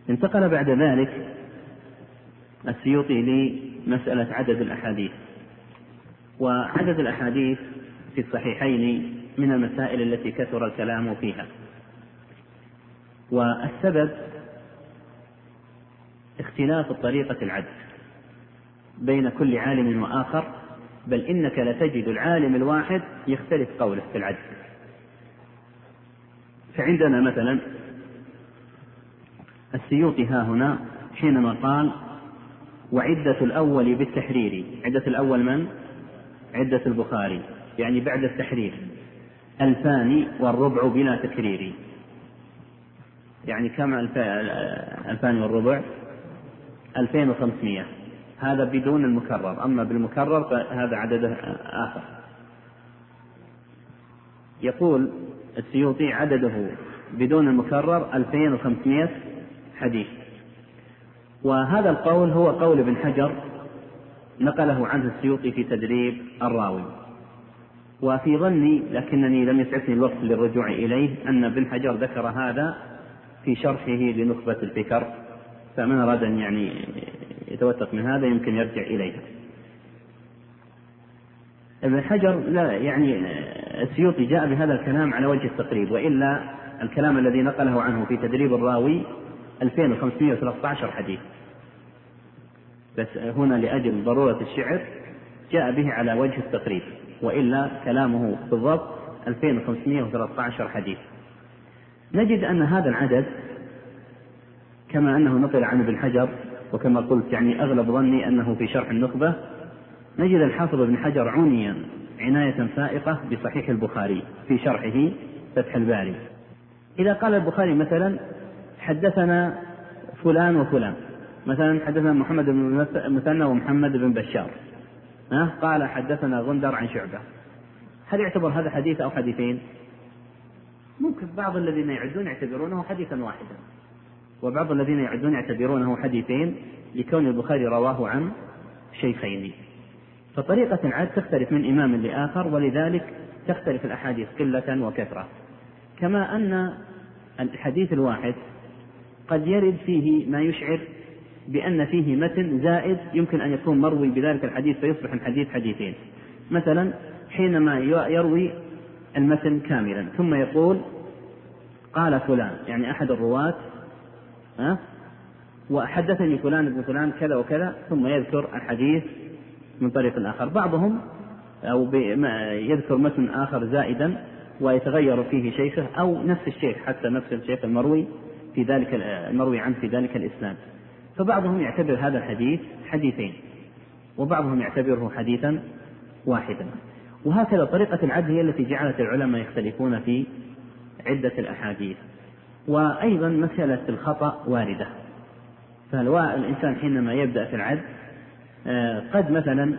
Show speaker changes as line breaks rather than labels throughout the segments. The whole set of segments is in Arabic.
انتقل بعد ذلك السيوطي لمسألة عدد الأحاديث. وعدد الأحاديث في الصحيحين من المسائل التي كثر الكلام فيها، والسبب اختلاف طريقة العد بين كل عالم وآخر، بل إنك لتجد العالم الواحد يختلف قوله في العد. فعندنا مثلا السيوطي ها هنا حينما قال: وعدة الأول بالتحرير، عدة الأول من؟ عدة البخاري، يعني بعد التحرير 2,000 بلا تكرير. يعني كم 2,000 2,500، هذا بدون المكرر، أما بالمكرر فهذا عدده آخر. يقول السيوطي: عدده بدون المكرر 2,500 حديث. وهذا القول هو قول ابن حجر، نقله عنه السيوطي في تدريب الراوي. وفي ظني، لكنني لم يسعفني الوقت للرجوع إليه، أن ابن حجر ذكر هذا في شرحه لنخبة الفكر، فمن أراد أن يعني يتوثق من هذا يمكن يرجع إليها. ابن حجر لا يعني السيوطي جاء بهذا الكلام على وجه التقريب، وإلا الكلام الذي نقله عنه في تدريب الراوي 2,513 حديث، بس هنا لأجل ضرورة الشعر جاء به على وجه التقريب، وإلا كلامه بالضبط 2,513 حديث. نجد أن هذا العدد كما أنه نقل عن ابن حجر، وكما قلت يعني أغلب ظني أنه في شرح النخبة، نجد الحافظ ابن حجر عنيا عناية فائقة بصحيح البخاري في شرحه فتح الباري. إذا قال البخاري مثلا: حدثنا فلان وفلان، مثلا حدثنا محمد بن مثنى ومحمد بن بشار، قال حدثنا غندر عن شعبة، هل يعتبر هذا حديث أو حديثين؟ ممكن بعض الذين يعدون يعتبرونه حديثا واحدا، وبعض الذين يعدون يعتبرونه حديثين لكون البخاري رواه عن شيخين. فطريقة العد تختلف من إمام لآخر، ولذلك تختلف الأحاديث قلة وكثرة. كما أن الحديث الواحد قد يرد فيه ما يشعر بأن فيه متن زائد يمكن أن يكون مروي بذلك الحديث فيصبح الحديث حديثين. مثلا حينما يروي المتن كاملا ثم يقول: قال فلان، يعني أحد الرواة، وحدثني فلان ابن فلان كذا وكذا، ثم يذكر الحديث من طريق آخر. بعضهم أو يذكر متن آخر زائدا ويتغير فيه شيخه أو نفس الشيخ، حتى نفس الشيخ المروي في ذلك المروي عنه في ذلك الإسناد. فبعضهم يعتبر هذا الحديث حديثين، وبعضهم يعتبره حديثا واحدا. وهكذا طريقة العد هي التي جعلت العلماء يختلفون في عدة الأحاديث. وأيضا مسألة الخطأ واردة، فالإنسان حينما يبدأ في العد قد مثلا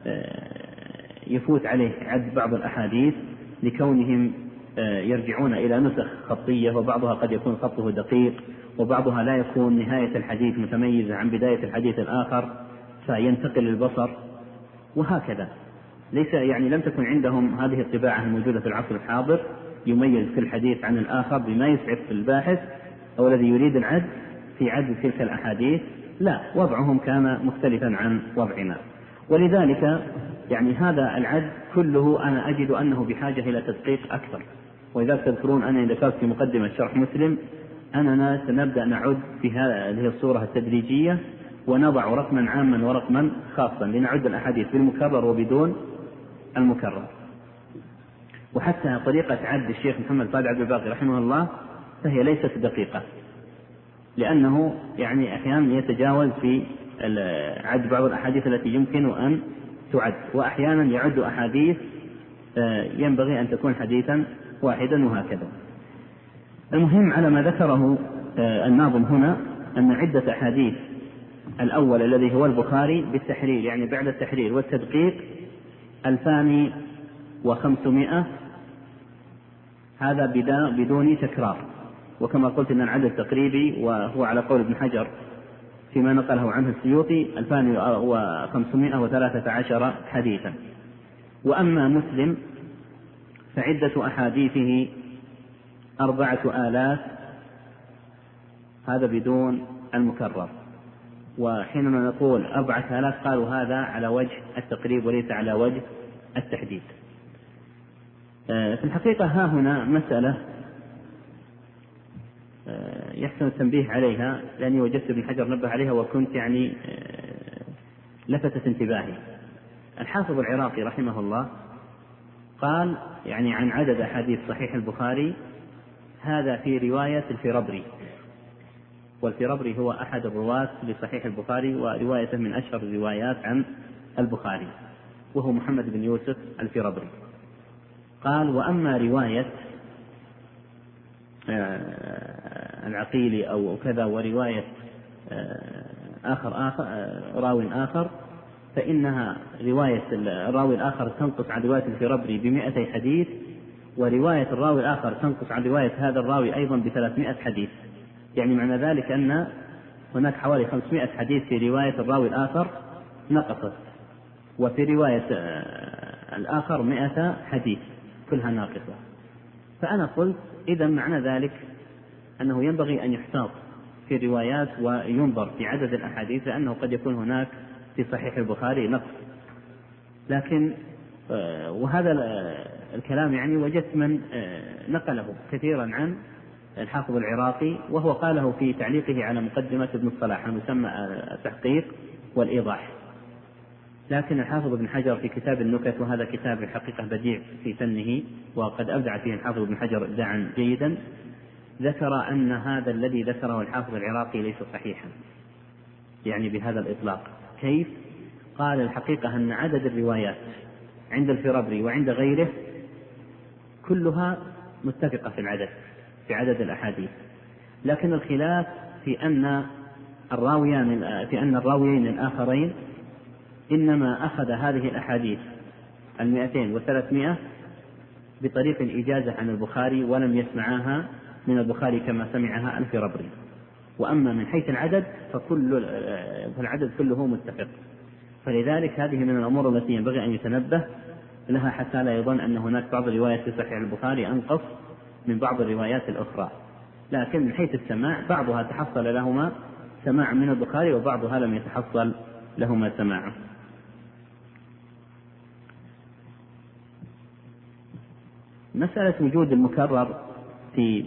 يفوت عليه عد بعض الأحاديث لكونهم يرجعون إلى نسخ خطية، وبعضها قد يكون خطه دقيق، وبعضها لا يكون نهاية الحديث متميزة عن بداية الحديث الآخر فينتقل البصر، وهكذا. ليس يعني لم تكن عندهم هذه الطباعة الموجودة في العصر الحاضر يميز كل حديث عن الآخر بما يسعف الباحث أو الذي يريد العد في عد تلك الأحاديث، لا، وضعهم كان مختلفا عن وضعنا. ولذلك يعني هذا العد كله أنا أجد أنه بحاجة إلى تدقيق أكثر. وإذا تذكرون أنا ذكرت في مقدمة شرح مسلم أننا سنبدأ نعد في هذه الصورة التدريجية، ونضع رقما عاما ورقما خاصا لنعد الأحاديث بالمكرر وبدون المكرر. وحتى طريقة عد الشيخ محمد فؤاد عبد الباقي رحمه الله فهي ليست دقيقة، لأنه يعني أحيانا يتجاوز في عد بعض الأحاديث التي يمكن أن تعد، وأحيانا يعد أحاديث ينبغي أن تكون حديثا واحدا، وهكذا. المهم على ما ذكره الناظم هنا أن عدة أحاديث الأول الذي هو البخاري بالتحرير، يعني بعد التحرير والتدقيق 2,500، هذا بدون تكرار. وكما قلت أن العدد التقريبي وهو على قول ابن حجر فيما نقله عنه السيوطي 2,513 حديثا. وأما مسلم فعدة أحاديثه هذا بدون المكرر. وحينما نقول 4000 قالوا هذا على وجه التقريب وليس على وجه التحديد. في الحقيقة ها هنا مسألة يحسن التنبيه عليها، لأني وجدت ابن حجر نبه عليها وكنت يعني لفتت انتباهي. الحافظ العراقي رحمه الله قال يعني عن عدد أحاديث صحيح البخاري هذا في رواية الفربري، والفربري هو أحد الرواة لصحيح البخاري وروايته من أشهر الروايات عن البخاري، وهو محمد بن يوسف الفربري. قال وأما رواية العقيلي أو كذا ورواية راو آخر فإنها رواية الراوي الآخر تنقص عن رواية الفربري ب200 حديث، ورواية الراوي الآخر تنقص عن رواية هذا الراوي أيضا ب300 حديث. يعني معنى ذلك أن هناك حوالي 500 حديث في رواية الراوي الآخر نقصت، وفي رواية الآخر 100 حديث كلها ناقصة. فأنا قلت إذا معنى ذلك أنه ينبغي أن يحتاط في الروايات وينظر في عدد الأحاديث، لأنه قد يكون هناك في صحيح البخاري نقص. لكن وهذا الكلام يعني وجدت من نقله كثيرا عن الحافظ العراقي، وهو قاله في تعليقه على مقدمة ابن الصلاح المسمى التحقيق والإيضاح. لكن الحافظ ابن حجر في كتاب النكت، وهذا كتاب الحقيقة بديع في فنه وقد أبدع فيه الحافظ ابن حجر إبداعا جيدا، ذكر أن هذا الذي ذكره الحافظ العراقي ليس صحيحا، يعني بهذا الإطلاق. كيف؟ قال الحقيقة أن عدد الروايات عند الفربري وعند غيره كلها متفقة في عدد الأحاديث، لكن الخلاف في أن الراويين الآخرين إنما أخذ هذه الأحاديث 200 و300 بطريق الإجازة عن البخاري ولم يسمعها من البخاري كما سمعها الفربري. وأما من حيث العدد فالعدد كله متفق. فلذلك هذه من الأمور التي ينبغي أن يتنبه لها حتى لا يظن أن هناك بعض الروايات في صحيح البخاري أنقص من بعض الروايات الأخرى، لكن من حيث السماع بعضها تحصل لهما سماع من البخاري وبعضها لم يتحصل لهما سماع. مسألة وجود المكرر في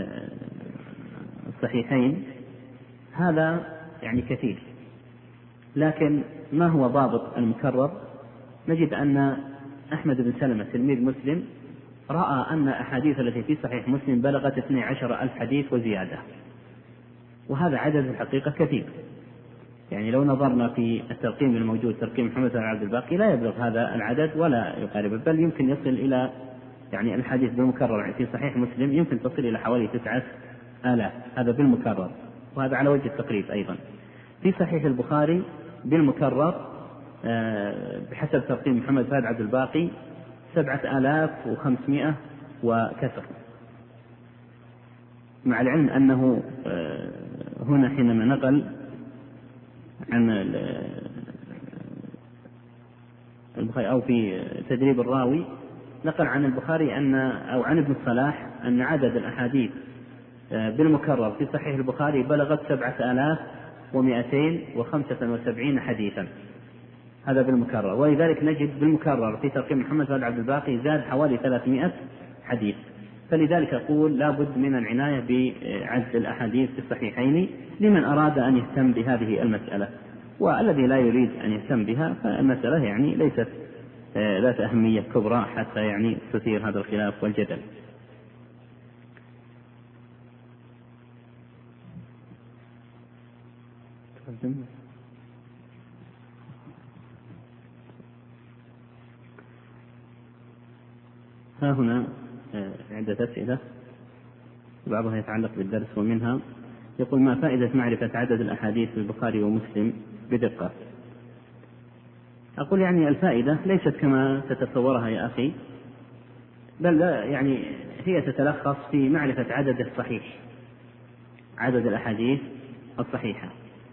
الصحيحين هذا يعني كثير، لكن ما هو ضابط المكرر؟ نجد أن أحمد بن سلمة تلميذ مسلم رأى أن أحاديث التي في صحيح مسلم بلغت 12,000 حديث وزيادة، وهذا عدد الحقيقة كثير. يعني لو نظرنا في الترقيم الموجود ترقيم محمد بن عبد الباقي لا يبلغ هذا العدد ولا يقارب، بل يمكن يصل إلى يعني الحديث بالمكرر في صحيح مسلم يمكن تصل إلى حوالي 9,000، هذا بالمكرر، وهذا على وجه التقريب. أيضا في صحيح البخاري بالمكرر بحسب ترقيم محمد بن عبد الباقي 7,500 وكسر، مع العلم أنه هنا حينما نقل عن البخاري أو في تدريب الراوي نقل عن البخاري أو عن ابن الصلاح أن عدد الأحاديث بالمكرر في صحيح البخاري بلغت 7,275 حديثا، هذا بالمكرر. ولذلك نجد بالمكرر في ترقيم محمد بن عبد الباقي زاد حوالي 300 حديث. فلذلك أقول لا بد من العناية بعد الأحاديث في الصحيحين لمن أراد أن يهتم بهذه المسألة، والذي لا يريد أن يهتم بها فالمسألة يعني ليست ذات أهمية كبرى حتى يعني تثير هذا الخلاف والجدل. ها هنا عدة أسئلة بعضها يتعلق بالدرس، ومنها يقول: ما فائدة معرفة عدد الأحاديث في البخاري ومسلم بدقة؟ أقول يعني الفائدة ليست كما تتصورها يا أخي، بل يعني هي تتلخص في معرفة عدد الصحيح، عدد الأحاديث الصحيحة.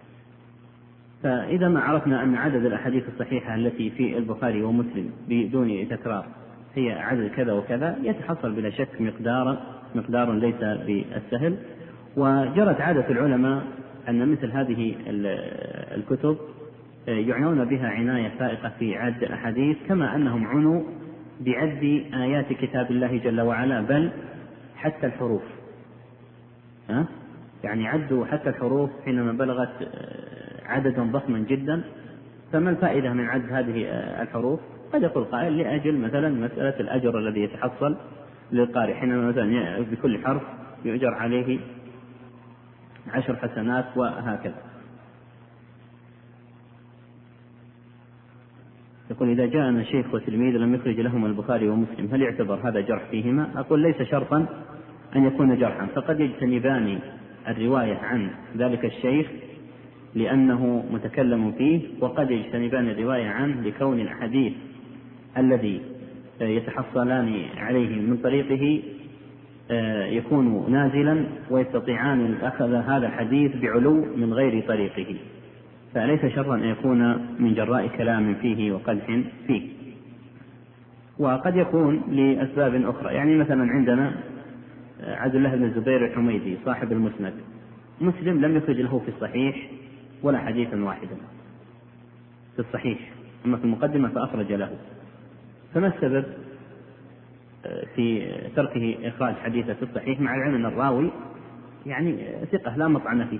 فإذا ما عرفنا أن عدد الأحاديث الصحيحة التي في البخاري ومسلم بدون تكرار هي عدد كذا وكذا، يتحصل بلا شك مقدار ليس بالسهل. وجرت عادة العلماء أن مثل هذه الكتب يعنون بها عناية فائقة في عد الأحاديث، كما أنهم عنوا بعد آيات كتاب الله جل وعلا، بل حتى الحروف، يعني عدوا حتى الحروف حينما بلغت عددا ضخما جدا. فما الفائدة من عد هذه الحروف؟ قد يقول قائل لأجل مثلا مسألة الأجر الذي يتحصل للقارئ، حينما مثلا بكل حرف يؤجر عليه 10 حسنات وهكذا. يقول: إذا جاءنا شيخ وتلميذ لم يخرج لهما البخاري ومسلم هل يعتبر هذا جرح فيهما؟ أقول: ليس شرطا أن يكون جرحا، فقد يجتنبان الرواية عن ذلك الشيخ لأنه متكلم فيه، وقد يجتنبان الرواية عنه لكون الحديث الذي يتحصلان عليه من طريقه يكون نازلا، ويستطيعان أخذ هذا الحديث بعلو من غير طريقه، فليس شرطا أن يكون من جراء كلام فيه وقدح فيه. وقد يكون لأسباب أخرى، يعني مثلا عندنا عبد الله بن الزبير الحميدي صاحب المسند، مسلم لم يخرج له في الصحيح ولا حديثا واحدا في الصحيح، أما في المقدمة فأخرج له. فما السبب في تركه إخراج حديثه في الصحيح مع العلم أن الراوي يعني ثقة لا مطعن فيه،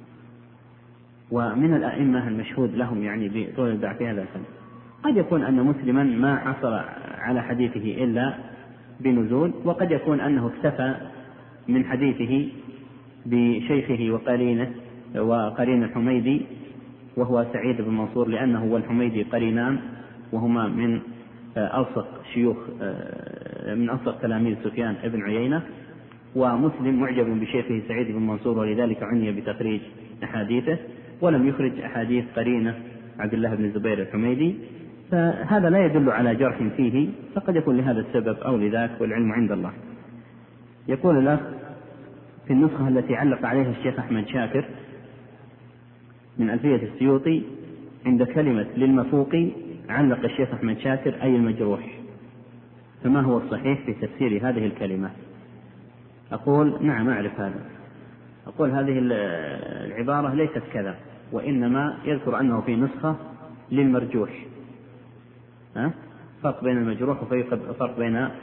ومن الأئمة المشهود لهم يعني بطول الباع في هذا الفن؟ قد يكون أن مسلما ما حصل على حديثه إلا بنزول، وقد يكون أنه اكتفى من حديثه بشيخه وقرين الحميدي وهو سعيد بن منصور، لأنه والحميدي قرينان، وهما من ألصق تلاميذ سفيان بن عيينة، ومسلم معجب بشيخه سعيد بن منصور، ولذلك عني بتخريج أحاديثه، ولم يخرج أحاديث قرينة عبد الله بن الزبير الحميدي، فهذا لا يدل على جرح فيه، فقد يكون لهذا السبب أو لذاك، والعلم عند الله. يقول له: في النسخة التي علق عليها الشيخ أحمد شاكر من ألفية السيوطي عند كلمة للمفوق علق الشيخ أحمد شاكر أي المجروح، فما هو الصحيح في تفسير هذه الكلمة؟ أقول: نعم أعرف هذا. أقول: هذه العبارة ليست كذا، وإنما يذكر أنه في نسخة للمرجوح، فرق بين المجروح فرق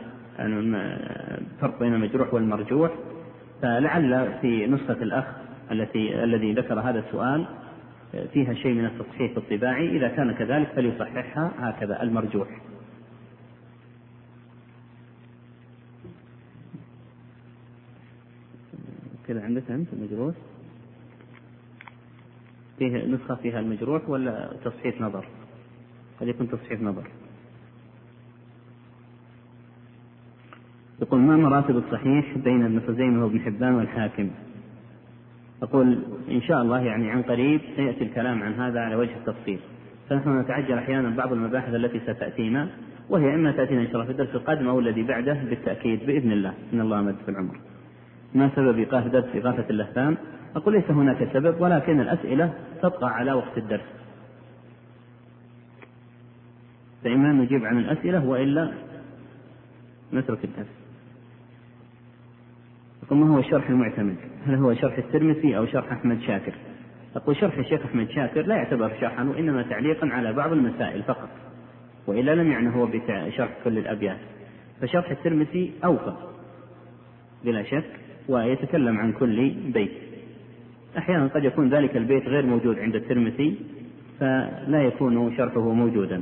بين المجروح والمرجوح، فلعل في نسخة الأخ الذي ذكر هذا السؤال فيها شيء من التصحيح الطباعي، إذا كان كذلك فليصححها هكذا المرجوح. كذا عندك أنت المجروح فيه نسخة فيها المجروح ولا تصحيح نظر؟ قد يكون تصحيح نظر. يقول: ما مراتب الصحيح بين ابن خزيمة وابن حبان والحاكم؟ أقول: إن شاء الله يعني عن قريب سيأتي الكلام عن هذا على وجه التفصيل، فنحن نتعجل أحيانا بعض المباحث التي ستأتينا، وهي إما تأتينا إن شاء الله في الدرس القادم أو الذي بعده بالتأكيد بإذن الله، إن الله مد في العمر. ما سبب إيقاف درس إغاثة اللهفان؟ أقول: ليس هناك سبب، ولكن الأسئلة تبقى على وقت الدرس، فإما نجيب عن الأسئلة وإلا نترك الدرس. يقول: ما هو الشرح المعتمد؟ هل هو شرح الترمذي أو شرح أحمد شاكر؟ أقول: شرح الشيخ أحمد شاكر لا يعتبر شرحا، وإنما تعليقا على بعض المسائل فقط، وإلا لم يعني هو بشرح كل الأبيات. فشرح الترمذي أوفى بلا شك، ويتكلم عن كل بيت. أحيانا قد يكون ذلك البيت غير موجود عند الترمذي فلا يكون شرحه موجودا.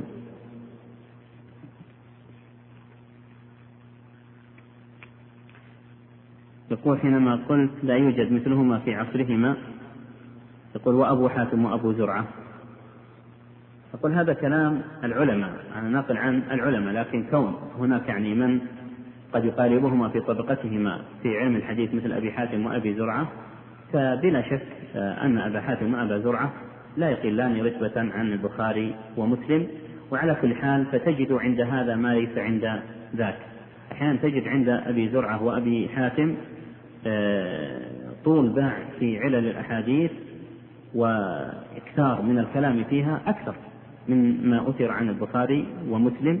يقول: حينما قلت لا يوجد مثلهما في عصرهما، يقول: وأبو حاتم وأبو زرعة. أقول: هذا كلام العلماء، أنا ناقل عن العلماء، لكن كون هناك يعني من قد يقاربهما في طبقتهما في علم الحديث مثل أبي حاتم وأبي زرعة، فبلا شك أن أبا حاتم وأبا زرعة لا يقلان رتبة عن البخاري ومسلم. وعلى كل حال فتجد عند هذا ما ليس عند ذاك. أحيانا تجد عند أبي زرعة وأبي حاتم طول باع في علل الأحاديث وإكثار من الكلام فيها أكثر من ما أثر عن البخاري ومسلم.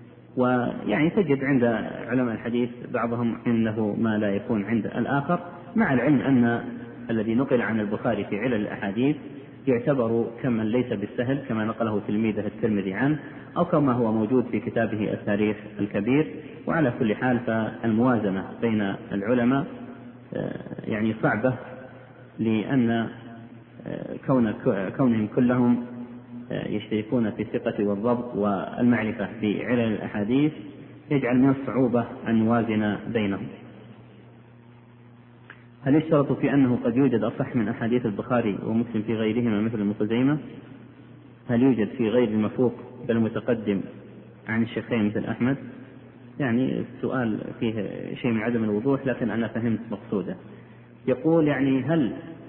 ويعني تجد عند علماء الحديث بعضهم عنده ما لا يكون عند الآخر، مع العلم أن الذي نقل عن البخاري في علل الأحاديث يعتبر كمن ليس بالسهل كما نقله تلميذه الترمذي عنه، أو كما هو موجود في كتابه التاريخ الكبير. وعلى كل حال فالموازنة بين العلماء يعني صعبة، لأن كونهم كلهم يشتركون في الثقة والضبط والمعرفة بعلل الأحاديث يجعل من الصعوبة أن نوازن بينهم. هل يشترط في أنه قد يوجد أصح من أحاديث البخاري ومسلم في غيرهما مثل ابن خزيمة؟ هل يوجد في غير المفروق بل متقدم عن الشيخين مثل أحمد؟ يعني السؤال فيه شيء من عدم الوضوح، لكن أنا فهمت مقصوده. يقول يعني هل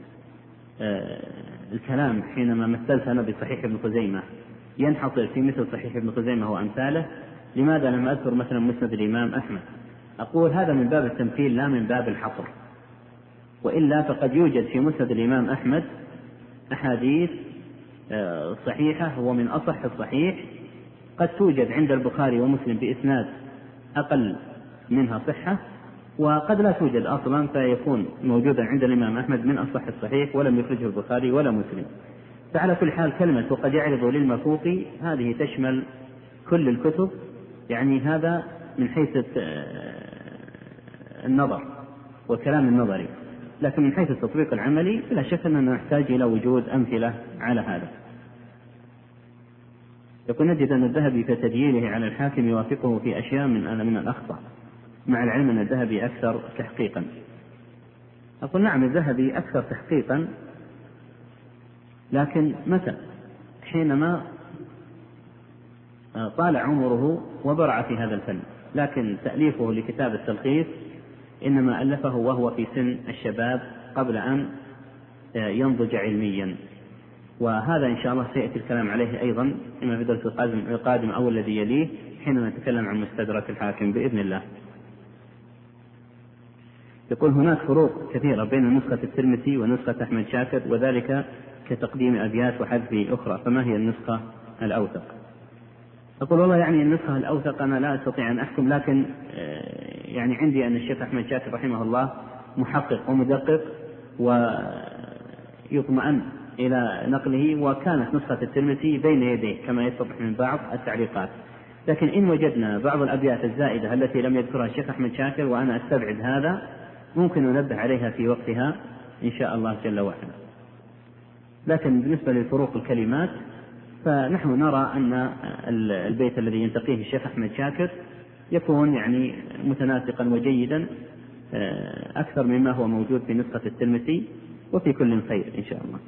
الكلام حينما مثلت أنا بصحيح ابن خزيمة ينحصر في مثل صحيح ابن خزيمة وأمثاله؟ لماذا لم أذكر مثلا مسند الإمام أحمد؟ أقول هذا من باب التمثيل لا من باب الحصر، وإلا فقد يوجد في مسند الإمام أحمد أحاديث صحيحة ومن أصح الصحيح، قد توجد عند البخاري ومسلم بإسناد أقل منها صحة، وقد لا توجد أصلا فيكون موجودا عند الإمام أحمد من أصح الصحيح ولم يخرجه البخاري ولا مسلم. فعلى كل حال كلمة وقد يعرض للمفوق هذه تشمل كل الكتب، يعني هذا من حيث النظر والكلام النظري، لكن من حيث التطبيق العملي فلا شك أننا نحتاج إلى وجود أمثلة على هذا. يقول نجد أن الذهبي في تدليله على الحاكم يوافقه في أشياء من الأخطاء، مع العلم أن الذهبي أكثر تحقيقا. أقول نعم الذهبي أكثر تحقيقا، لكن متى؟ حينما طال عمره وبرع في هذا الفن، لكن تأليفه لكتاب التلخيص إنما ألفه وهو في سن الشباب قبل أن ينضج علميا، وهذا إن شاء الله سيأتي الكلام عليه أيضا إما في الدرس القادم أو الذي يليه حينما نتكلم عن مستدرك الحاكم بإذن الله. يقول هناك فروق كثيرة بين نسخة الترمذي ونسخة أحمد شاكر، وذلك كتقديم أبيات وحذف أخرى، فما هي النسخة الأوثق؟ أقول والله يعني النسخة الأوثق أنا لا أستطيع أن أحكم، لكن يعني عندي أن الشيخ أحمد شاكر رحمه الله محقق ومدقق ويطمئن إلى نقله، وكانت نسخة الترمذي بين يديه كما يتضح من بعض التعليقات. لكن إن وجدنا بعض الأبيات الزائدة التي لم يذكرها الشيخ أحمد شاكر وأنا أستبعد هذا، ممكن ننبه عليها في وقتها إن شاء الله جل وعلا. لكن بالنسبة لفروق الكلمات فنحن نرى أن البيت الذي ينتقيه الشيخ أحمد شاكر يكون يعني متناسقا وجيدا أكثر مما هو موجود في نسخة الترمذي، وفي كل خير إن شاء الله.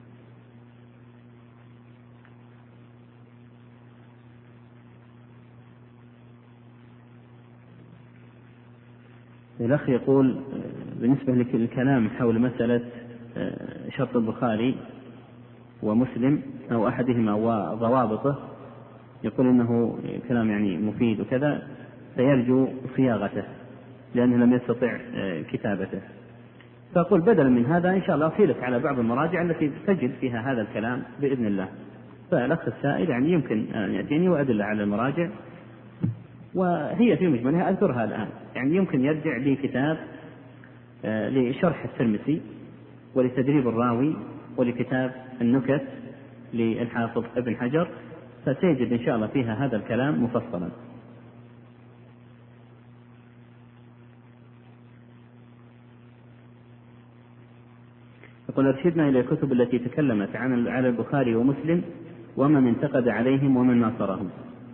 الأخ يقول بالنسبة للكلام حول مسألة شرط البخاري ومسلم أو أحدهما وضوابطه، يقول إنه كلام يعني مفيد وكذا، فيرجو صياغته لأنه لم يستطع كتابته. فأقول بدلا من هذا إن شاء الله أصيلك على بعض المراجع التي تجد فيها هذا الكلام بإذن الله. فالأخ السائل يعني يمكن أن يأتيني وأدل على المراجع، وهي في مجملها أذكرها الآن. يعني يمكن يرجع لي كتاب لشرح الترمذي ولتدريب الراوي ولكتاب النكت للحافظ ابن حجر، فسيجد إن شاء الله فيها هذا الكلام مفصلا. يقول أرشدنا إلى الكتب التي تكلمت على البخاري ومسلم ومن انتقد عليهم ومن ناصرهم.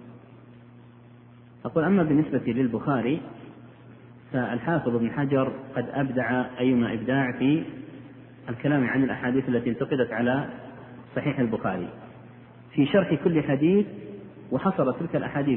أقول أما بالنسبة للبخاري فالحافظ ابن حجر قد أبدع أيما إبداع في الكلام عن الأحاديث التي انتقدت على صحيح البخاري في شرح كل حديث، وحصر تلك الأحاديث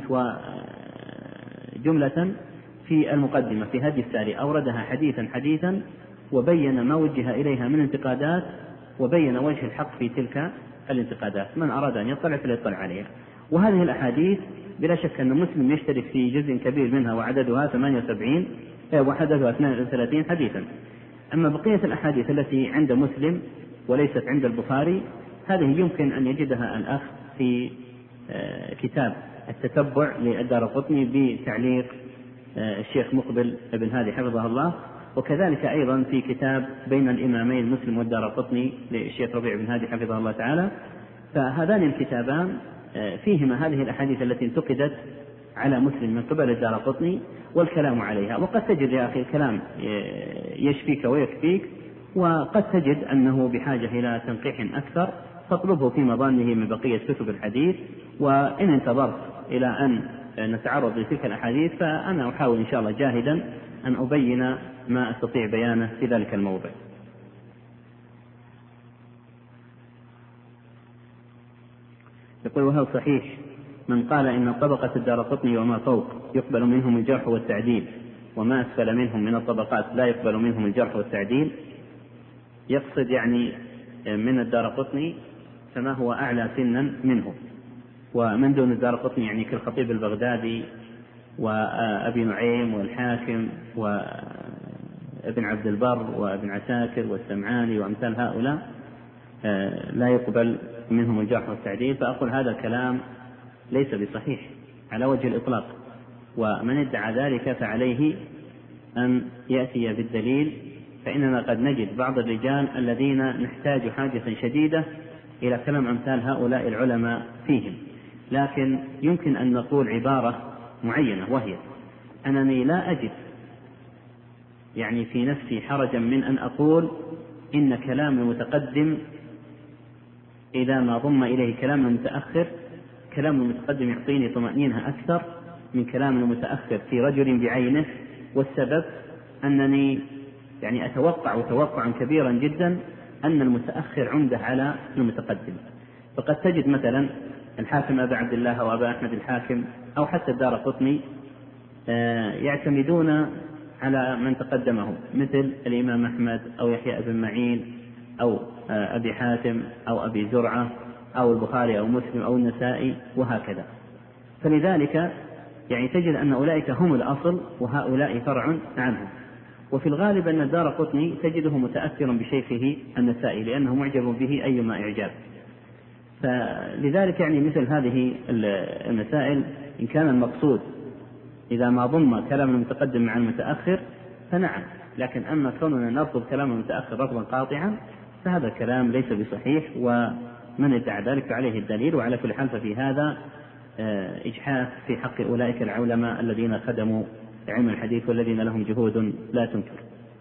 وجملة في المقدمة في هدي الساري أوردها حديثا حديثا، وبين ما وجه إليها من انتقادات، وبين وجه الحق في تلك الانتقادات، من أراد أن يطلع فليطلع عليها. وهذه الأحاديث بلا شك أن مسلم يشترك في جزء كبير منها، وعددها 78 وحدثها 32 حديثا. أما بقية الأحاديث التي عند مسلم وليست عند البخاري هذه يمكن أن يجدها الأخ في كتاب التتبع للدارقطني بتعليق الشيخ مقبل ابن هادي حفظه الله، وكذلك أيضا في كتاب بين الإمامين مسلم والدارقطني للشيخ ربيع بن هادي حفظه الله تعالى، فهذان الكتابان فيهما هذه الأحاديث التي انتقدت على مسلم من قبل الدارقطني والكلام عليها. وقد تجد يا أخي الكلام يشفيك ويكفيك، وقد تجد أنه بحاجة إلى تنقيح أكثر، فاطلبه في مظانه من بقية كتب الحديث. وإن انتظرت إلى أن نتعرض لتلك الأحاديث فأنا أحاول إن شاء الله جاهدا أن أبين ما أستطيع بيانه في ذلك الموضع. يقول: وهل صحيح من قال إن طبقة الدارقطني وما فوق يقبل منهم الجرح والتعديل، وما أسفل منهم من الطبقات لا يقبل منهم الجرح والتعديل؟ يقصد يعني من الدارقطني فما هو أعلى سنا منه، ومن دون الدارقطني يعني كالخطيب البغدادي وأبي نعيم والحاكم وابن عبد البر وابن عساكر والسمعاني وأمثال هؤلاء لا يقبل منهم الجرح والتعديل. فأقول هذا الكلام ليس بصحيح على وجه الإطلاق، ومن ادعى ذلك فعليه أن يأتي بالدليل، فإننا قد نجد بعض الرجال الذين نحتاج حاجة شديدة إلى كلام أمثال هؤلاء العلماء فيهم. لكن يمكن أن نقول عبارة معينة، وهي أنني لا أجد يعني في نفسي حرجا من أن أقول إن كلام المتقدم إذا ما ضم إليه كلام المتأخر، كلام المتقدم يعطيني طمأنينة أكثر من كلام المتأخر في رجل بعينه. والسبب أنني يعني أتوقع توقعا كبيرا جدا أن المتأخر عمده على المتقدم. فقد تجد مثلا الحاكم أبا عبد الله أو أبا أحمد الحاكم أو حتى الدارقطني يعتمدون على من تقدمهم، مثل الإمام أحمد أو يحيى بن معين أو أبي حاتم أو أبي زرعة أو البخاري أو مسلم أو النسائي وهكذا. فلذلك يعني تجد أن أولئك هم الأصل وهؤلاء فرع عنهم. وفي الغالب أن الدارقطني تجده متأثرا بشيخه النسائي لأنه معجب به أيما إعجاب. فلذلك يعني مثل هذه المسائل إن كان المقصود إذا ما ضم كلام المتقدم مع المتأخر فنعم، لكن أما كوننا نرفض كلام المتأخر رفضا قاطعا فهذا الكلام ليس بصحيح، ومن ادعى ذلك عليه الدليل. وعلى كل حال ففي هذا إجحاف في حق أولئك العلماء الذين خدموا علم الحديث والذين لهم جهود لا تنكر.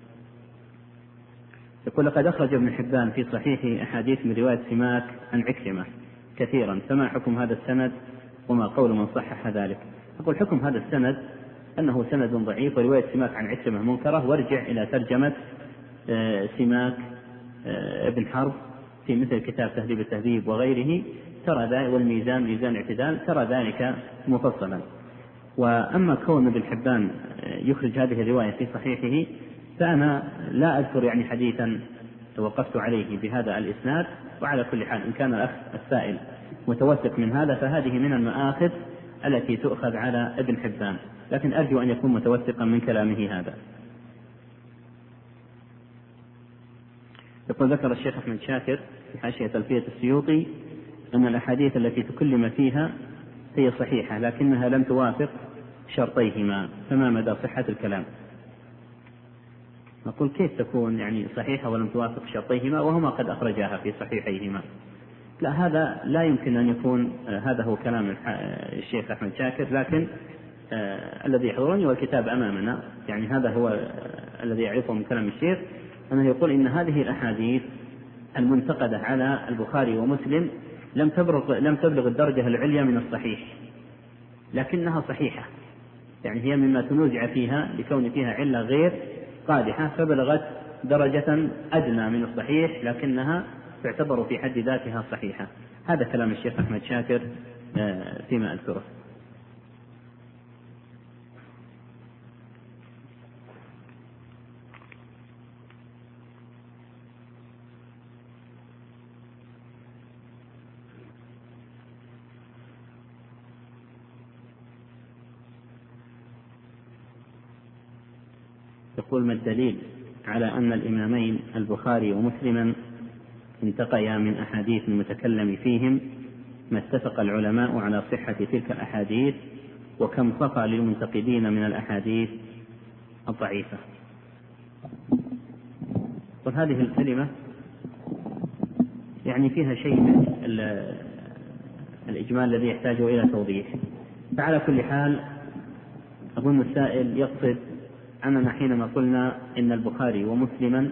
يقول: لقد أخرج ابن حبان في صحيحه أحاديث من رواية سماك عن عكرمة كثيرا، فما حكم هذا السند وما قول من صحح ذلك؟ أقول حكم هذا السند أنه سند ضعيف، ورواية سماك عن عكرمة منكرة، وارجع إلى ترجمة سماك ابن حرب في مثل كتاب تهذيب التهذيب وغيره، ترى ذلك، والميزان ميزان الاعتدال، ترى ذلك مفصلا. وأما كون ابن حبان يخرج هذه الرواية في صحيحه فأنا لا أذكر يعني حديثا توقفت عليه بهذا الإسناد. وعلى كل حال إن كان الأخ السائل متوثق من هذا فهذه من المآخذ التي تؤخذ على ابن حبان، لكن أرجو أن يكون متوثقا من كلامه هذا. يقول: ذكر الشيخ أحمد شاكر في حاشية ألفية السيوطي أن الأحاديث التي تكلم فيها هي صحيحة لكنها لم توافق شرطيهما، فما مدى صحة الكلام؟ نقول كيف تكون يعني صحيحة ولم توافق شرطيهما وهما قد أخرجاها في صحيحيهما؟ لا، هذا لا يمكن أن يكون هذا هو كلام الشيخ أحمد شاكر، لكن الذي يحضرني والكتاب أمامنا يعني هذا هو الذي يعرفه من كلام الشيخ، أنه يقول إن هذه الأحاديث المنتقدة على البخاري ومسلم لم تبلغ الدرجة العليا من الصحيح، لكنها صحيحة، يعني هي مما تنوزع فيها لكون فيها علة غير قادحة، فبلغت درجة أدنى من الصحيح لكنها تعتبر في حد ذاتها صحيحة. هذا كلام الشيخ أحمد شاكر فيما أذكره. يقول: ما الدليل على أن الإمامين البخاري ومسلما انتقيا من أحاديث المتكلم فيهم ما اتفق العلماء على صحة تلك الأحاديث، وكم صفى للمنتقدين من الأحاديث الضعيفة؟ وهذه الكلمة يعني فيها شيء من الإجمال الذي يحتاج إلى توضيح. فعلى كل حال أظن السائل يقصد أننا حينما قلنا إن البخاري ومسلما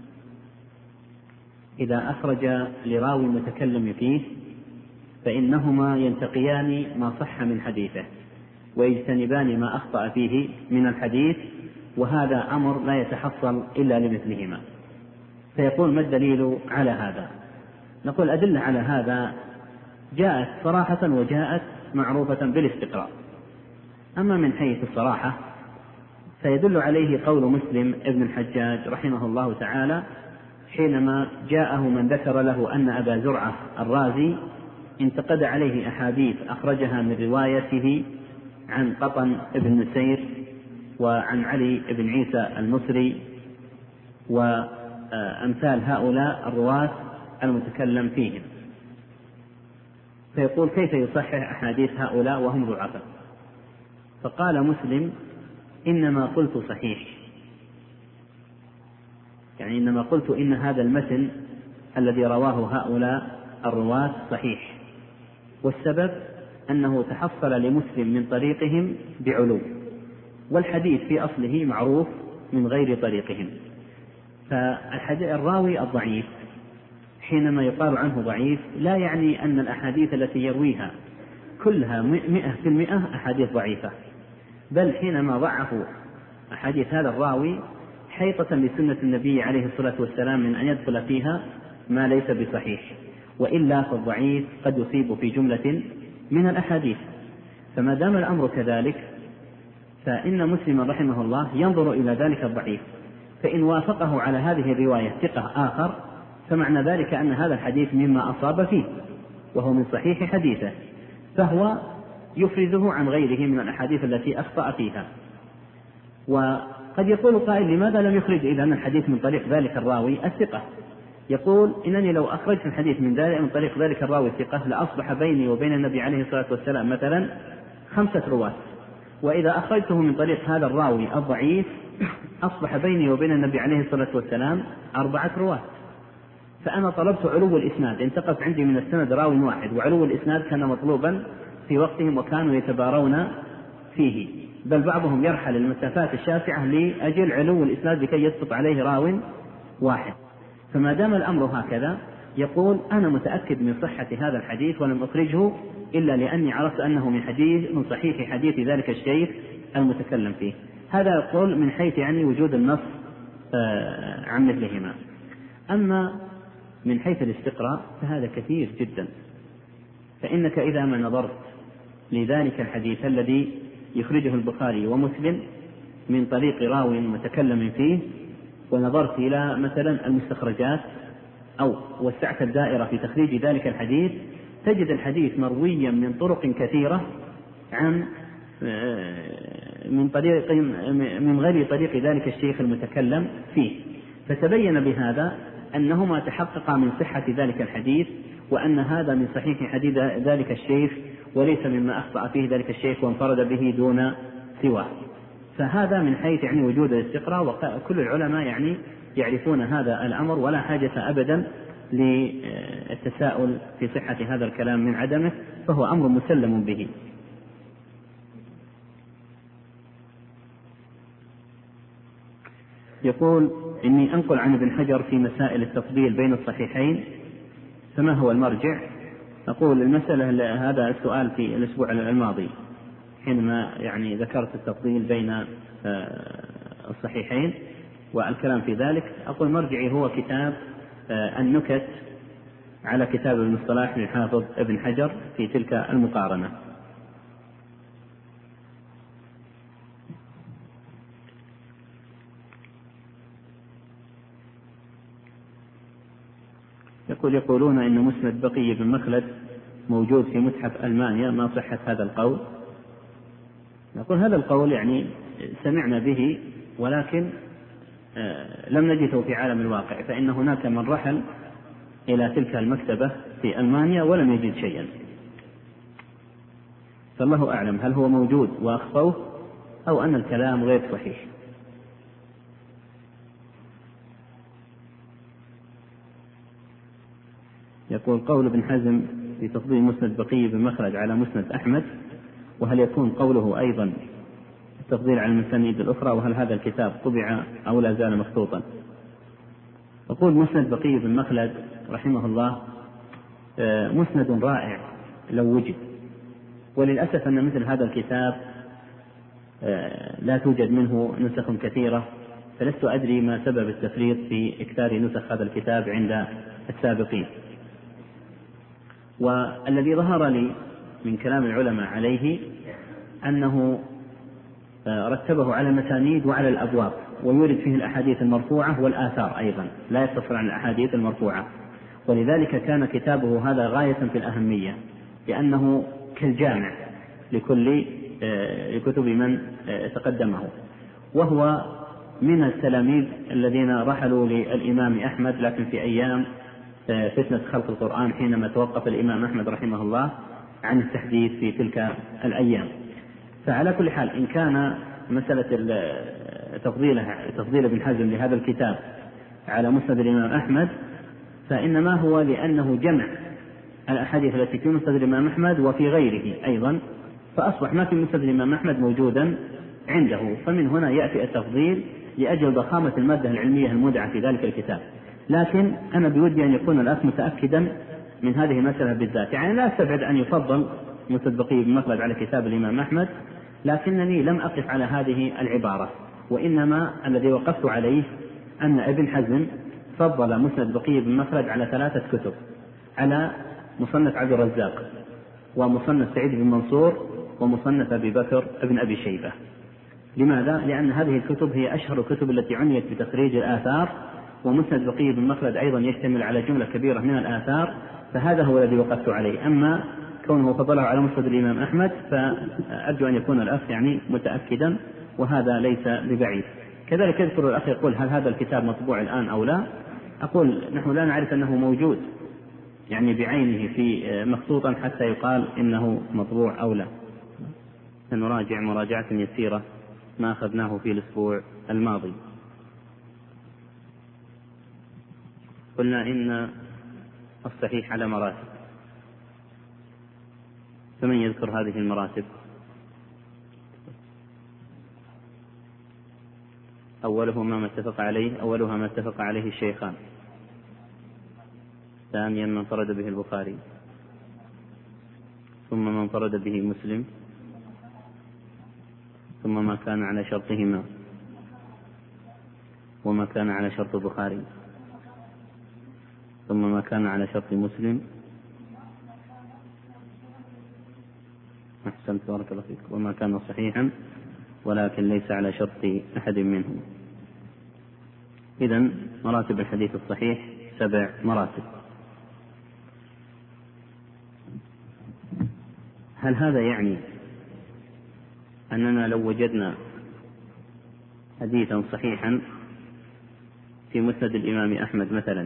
إذا أخرج لراوي متكلم فيه فإنهما ينتقيان ما صح من حديثه ويجتنبان ما أخطأ فيه من الحديث، وهذا أمر لا يتحصل إلا لمثلهما. فيقول ما الدليل على هذا؟ نقول أدلة على هذا جاءت صراحة وجاءت معروفة بالاستقراء. أما من حيث الصراحة فيدل عليه قول مسلم ابن الحجاج رحمه الله تعالى حينما جاءه من ذكر له أن أبا زرعة الرازي انتقد عليه أحاديث أخرجها من روايته عن قطن ابن نسير وعن علي بن عيسى المصري وأمثال هؤلاء الرواة المتكلم فيهم، فيقول كيف يصحح أحاديث هؤلاء وهم ضعفاء؟ فقال مسلم إنما قلت صحيح، يعني إنما قلت إن هذا المتن الذي رواه هؤلاء الرواة صحيح، والسبب أنه تحصل لمسلم من طريقهم بعلو، والحديث في أصله معروف من غير طريقهم. فالراوي الضعيف حينما يقال عنه ضعيف لا يعني أن الأحاديث التي يرويها كلها 100% أحاديث ضعيفة، بل حينما ضعفوا أحاديث هذا الراوي حيطة لسنة النبي عليه الصلاة والسلام من أن يدخل فيها ما ليس بصحيح، وإلا فالضعيف قد يصيب في جملة من الأحاديث. فما دام الأمر كذلك فإن مسلما رحمه الله ينظر إلى ذلك الضعيف، فإن وافقه على هذه الرواية ثقة آخر فمعنى ذلك أن هذا الحديث مما أصاب فيه وهو من صحيح حديثه، فهو يفرده عن غيره من الأحاديث التي أخطأ فيها. وقد يقول قائل لماذا لم يخرج إذن الحديث من طريق ذلك الراوي الثقة؟ يقول إنني لو أخرجت الحديث من طريق ذلك الراوي الثقة لأصبح بيني وبين النبي عليه الصلاة والسلام مثلا 5 رواة، وإذا أخرجته من طريق هذا الراوي الضعيف أصبح بيني وبين النبي عليه الصلاة والسلام 4 رواة. فأنا طلبت علو الإسناد، انتقص عندي من السند راوي واحد، وعلو الإسناد كان مطلوبا في وقتهم وكانوا يتبارون فيه، بل بعضهم يرحل المسافات الشاسعة لأجل علو الإسناد لكي يسقط عليه راو واحد. فما دام الأمر هكذا يقول أنا متأكد من صحة هذا الحديث ولم أخرجه إلا لأني عرفت أنه من صحيح حديث ذلك الشيخ المتكلم فيه. هذا يقول من حيث يعني وجود النص عن مثلهما. أما من حيث الاستقراء فهذا كثير جدا، فإنك إذا ما نظرت لذلك الحديث الذي يخرجه البخاري ومسلم من طريق راو متكلم فيه ونظرت إلى مثلا المستخرجات أو وسعت الدائرة في تخريج ذلك الحديث تجد الحديث مرويا من طرق كثيرة عن من غير طريق ذلك الشيخ المتكلم فيه، فتبين بهذا أنهما تحققا من صحة ذلك الحديث وأن هذا من صحيح حديث ذلك الشيخ وليس مما أخطأ فيه ذلك الشيخ وانفرد به دون سواه. فهذا من حيث يعني وجود الاستقراء، وكل العلماء يعني يعرفون هذا الأمر ولا حاجة أبدا للتساؤل في صحة هذا الكلام من عدمه، فهو أمر مسلم به. يقول إني أنقل عن ابن حجر في مسائل التفضيل بين الصحيحين، فما هو المرجع؟ أقول المسألة هذا السؤال في الأسبوع الماضي حينما يعني ذكرت التفضيل بين الصحيحين والكلام في ذلك. أقول مرجعي هو كتاب النكت على كتاب المصطلح للحافظ ابن حجر في تلك المقارنة. يقولون إن مسند بقي بن مخلد موجود في متحف ألمانيا، ما صحة هذا القول؟ نقول هذا القول يعني سمعنا به ولكن لم نجده في عالم الواقع، فإن هناك من رحل إلى تلك المكتبة في ألمانيا ولم يجد شيئا، فالله أعلم هل هو موجود وأخفوه أو أن الكلام غير صحيح. يقول قول ابن حزم في تفضيل مسند بقي بن مخلد على مسند أحمد، وهل يكون قوله أيضا التفضيل على المسانيد الأخرى، وهل هذا الكتاب طبع أو لا زال مخطوطا؟ أقول مسند بقي بن مخلد رحمه الله مسند رائع لو وجد، وللأسف أن مثل هذا الكتاب لا توجد منه نسخ كثيرة، فلست أدري ما سبب التفريط في إكثار نسخ هذا الكتاب عند السابقين. والذي ظهر لي من كلام العلماء عليه أنه رتبه على المسانيد وعلى الأبواب، ويورد فيه الأحاديث المرفوعة والآثار أيضا، لا يقتصر عن الأحاديث المرفوعة، ولذلك كان كتابه هذا غاية في الأهمية، لأنه كالجامع لكل كتب من تقدمه. وهو من التلاميذ الذين رحلوا للإمام أحمد، لكن في أيام فتنة خلق القرآن حينما توقف الإمام أحمد رحمه الله عن التحديث في تلك الأيام. فعلى كل حال إن كان مسألة تفضيل ابن حزم لهذا الكتاب على مسند الإمام أحمد، فإنما هو لأنه جمع الأحاديث التي في مسند الإمام أحمد وفي غيره أيضا، فأصبح ما في مسند الإمام أحمد موجودا عنده، فمن هنا يأتي التفضيل لأجل ضخامة المادة العلمية المودعة في ذلك الكتاب. لكن أنا بودي أن يكون الأخ متأكدا من هذه المسألة بالذات، يعني لا أستبعد أن يفضل مسند بقي بن مخلد على كتاب الإمام أحمد، لكنني لم أقف على هذه العبارة، وإنما الذي وقفت عليه أن ابن حزم فضل مسند بقي بن مخلد على 3 كتب، على مصنف عبد الرزاق، ومصنف سعيد بن منصور، ومصنف أبي بكر بن أبي شيبة. لماذا؟ لأن هذه الكتب هي أشهر الكتب التي عنيت بتخريج الآثار، ومسند بقي بن مخلد أيضا يشتمل على جملة كبيرة من الآثار، فهذا هو الذي وقفت عليه. أما كونه فضله على مسند الإمام أحمد فأرجو أن يكون الأخ يعني متأكدا، وهذا ليس ببعيد. كذلك يذكر الأخ يقول هل هذا الكتاب مطبوع الآن أو لا؟ أقول نحن لا نعرف أنه موجود يعني بعينه في مخطوطا حتى يقال إنه مطبوع أو لا. سنراجع مراجعة يسيرة ما أخذناه في الأسبوع الماضي. قلنا إن الصحيح على مراتب، فمن يذكر هذه المراتب؟ أولها ما اتفق عليه الشيخان، ثانيا من انفرد به البخاري، ثم من انفرد به مسلم، ثم ما كان على شرطهما وما كان على شرط البخاري، ثم ما كان على شرط مسلم. أحسنت بارك الله فيك. وما كان صحيحا ولكن ليس على شرط أحد منهم. إذن مراتب الحديث الصحيح 7 مراتب. هل هذا يعني أننا لو وجدنا حديثا صحيحا في مسند الإمام أحمد مثلا،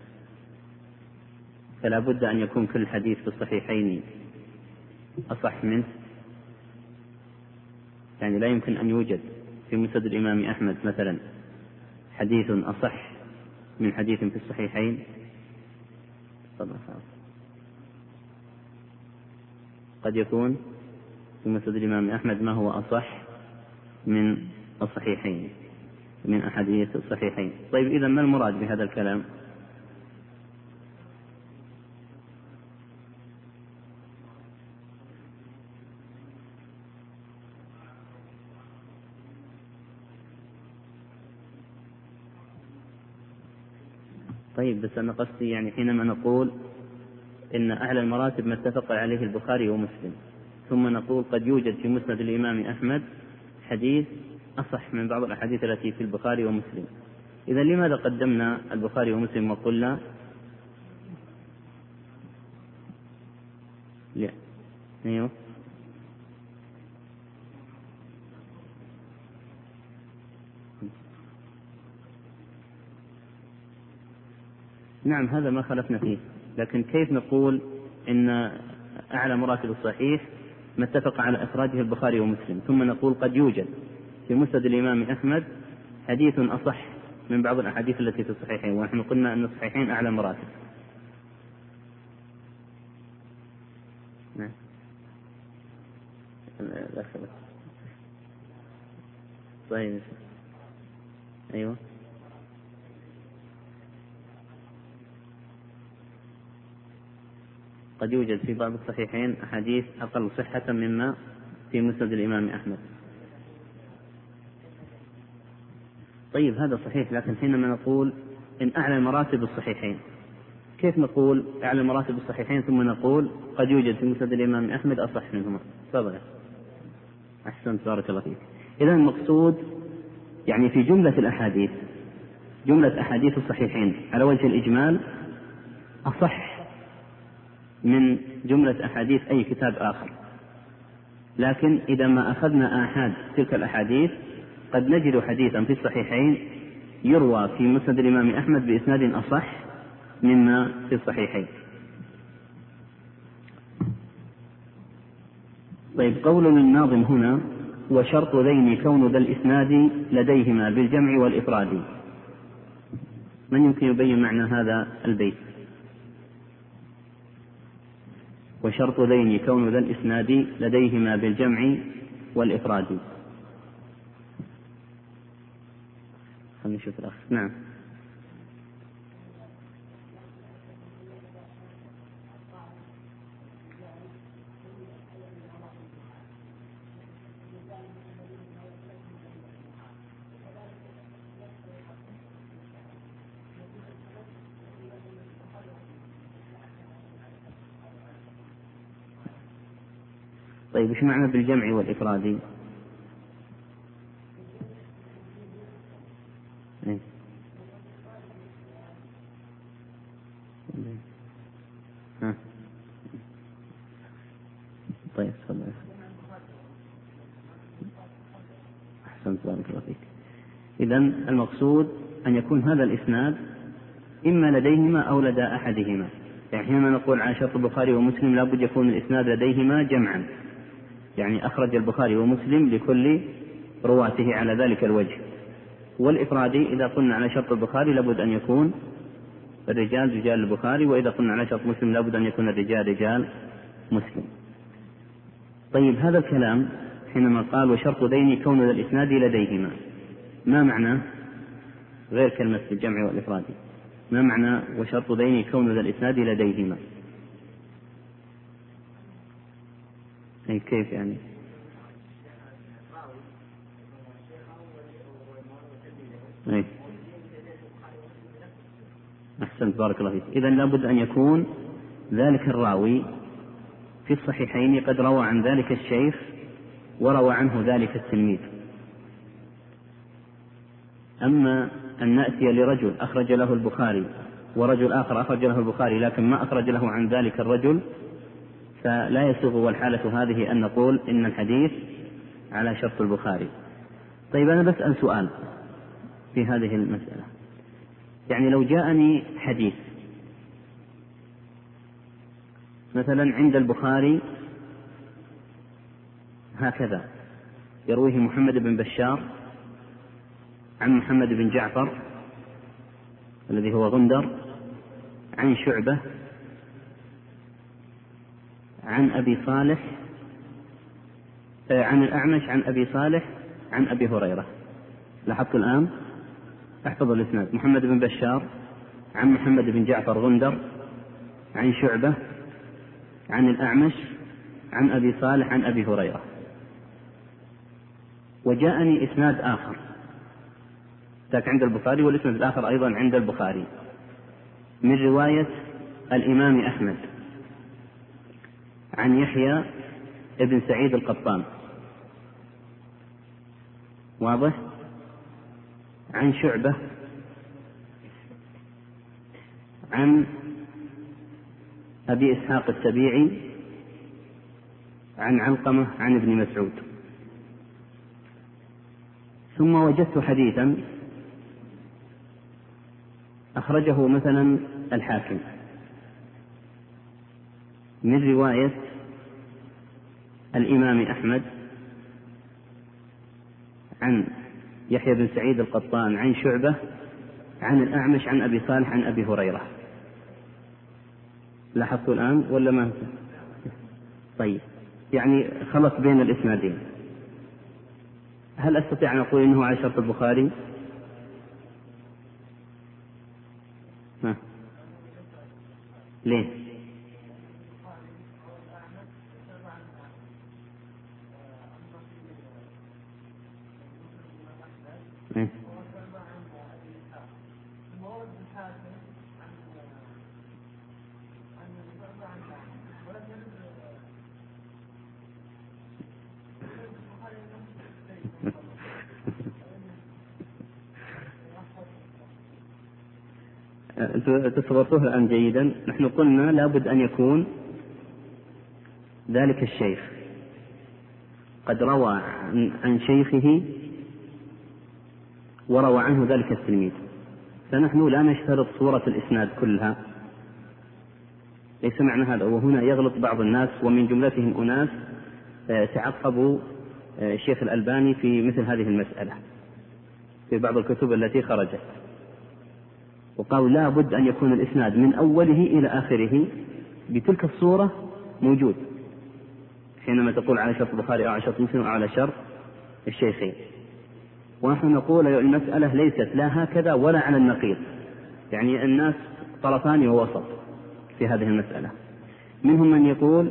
فلا بد أن يكون كل حديث في الصحيحين أصح منه؟ يعني لا يمكن أن يوجد في مسند الإمام أحمد مثلا حديث أصح من حديث في الصحيحين؟ قد يكون في مسند الإمام أحمد ما هو أصح من الصحيحين، من أحاديث الصحيحين. طيب إذا ما المراد بهذا الكلام؟ طيب بس أنا قصدي يعني حينما نقول إن أعلى المراتب ما اتفق عليه البخاري ومسلم، ثم نقول قد يوجد في مسند الإمام أحمد حديث أصح من بعض الأحاديث التي في البخاري ومسلم، إذا لماذا قدمنا البخاري ومسلم وقلنا لا؟ أيوه. نعم هذا ما خلفنا فيه، لكن كيف نقول إن أعلى مراتب الصحيح ما اتفق على إخراجه البخاري ومسلم، ثم نقول قد يوجد في مسند الإمام أحمد حديث أصح من بعض الأحاديث التي في الصحيحين، ونحن قلنا أن الصحيحين أعلى مراتب؟ نعم. طيب. أيوة. قد يوجد في بعض الصحيحين أحاديث أقل صحة مما في مسند الإمام أحمد. طيب هذا صحيح، لكن حينما نقول إن أعلى مراتب الصحيحين، كيف نقول أعلى مراتب الصحيحين ثم نقول قد يوجد في مسند الإمام أحمد أصح منهما؟ تفضل. أحسنت، بارك الله فيك. إذا المقصود يعني في جملة الأحاديث، جملة أحاديث الصحيحين على وجه الإجمال أصح من جملة أحاديث أي كتاب آخر، لكن إذا ما أخذنا آحاد تلك الأحاديث قد نجد حديثا في الصحيحين يروى في مسند الإمام أحمد بإسناد أصح مما في الصحيحين. طيب، قول الناظم هنا: وشرط ذين كون ذا الإسناد لديهما بالجمع والإفراد. من يمكن يبين معنى هذا البيت؟ وشرط ذين كون ذا الإسناد لديهما بالجمع والإفراد. خلينا نشوف الأخ. نعم. طيب، ايش معنى بالجمع والإفراد؟ طيب تفضل. أحسنت، بارك الله فيك. إذن المقصود أن يكون هذا الإسناد إما لديهما أو لدى أحدهما. يعني حينما نقول على شرط البخاري ومسلم لابد يكون الإسناد لديهما جمعا، يعني أخرج البخاري ومسلم لكل رواته على ذلك الوجه. والإفرادي إذا قلنا على شرط البخاري لابد أن يكون الرجال رجال البخاري، وإذا قلنا على شرط مسلم لابد أن يكون الرجال رجال مسلم. طيب، هذا الكلام حينما قال وشرط ذين كون ذا الإسناد لديهما، ما معنى غير كلمة الجمع والإفراد؟ ما معنى وشرط ذين كون ذا الإسناد لديهما؟ أي كيف يعني؟ أي. أحسنت، بارك الله فيك. إذن لابد أن يكون ذلك الراوي في الصحيحين قد روى عن ذلك الشيخ وروى عنه ذلك التلميذ. أما أن نأتي لرجل أخرج له البخاري ورجل آخر أخرج له البخاري لكن ما أخرج له عن ذلك الرجل، فلا يسوغ، والحالة هذه أن نقول إن الحديث على شرط البخاري. طيب، أنا بسأل سؤال في هذه المسألة. يعني لو جاءني حديث مثلا عند البخاري هكذا يرويه محمد بن بشار عن محمد بن جعفر الذي هو غندر عن شعبة عن أبي صالح عن الأعمش عن أبي صالح عن أبي هريرة. لاحظت الآن؟ احفظ الإسناد: محمد بن بشار عن محمد بن جعفر غندر عن شعبة عن الأعمش عن أبي صالح عن أبي هريرة. وجاءني إسناد آخر ذاك عند البخاري والإسناد الآخر أيضا عند البخاري من رواية الإمام أحمد عن يحيى ابن سعيد القطان، واضح؟ عن شعبة عن أبي إسحاق السبيعي عن علقمة عن ابن مسعود. ثم وجدت حديثا أخرجه مثلا الحاكم من رواية الإمام أحمد عن يحيى بن سعيد القطان عن شعبة عن الأعمش عن أبي صالح عن أبي هريرة. لاحظتوا الآن ولا ما؟ طيب، يعني خلط بين الإسنادين، هل أستطيع أن أقول إنه على شرط البخاري؟ ليه؟ تصورته الآن جيدا. نحن قلنا لابد أن يكون ذلك الشيخ قد روى عن شيخه وروى عنه ذلك التلميذ، فنحن لا نشترط صورة الإسناد كلها، ليس معنى هذا. وهنا يغلط بعض الناس، ومن جملتهم أناس تعقبوا الشيخ الألباني في مثل هذه المسألة في بعض الكتب التي خرجت، وقالوا لا بد أن يكون الإسناد من أوله إلى آخره بتلك الصورة موجود حينما تقول على شرط البخاري أو على شرط مسلم أو على شرط الشيخين. ونحن نقول المسألة ليست لا هكذا ولا على النقيض، يعني الناس طرفان ووسط في هذه المسألة. منهم من يقول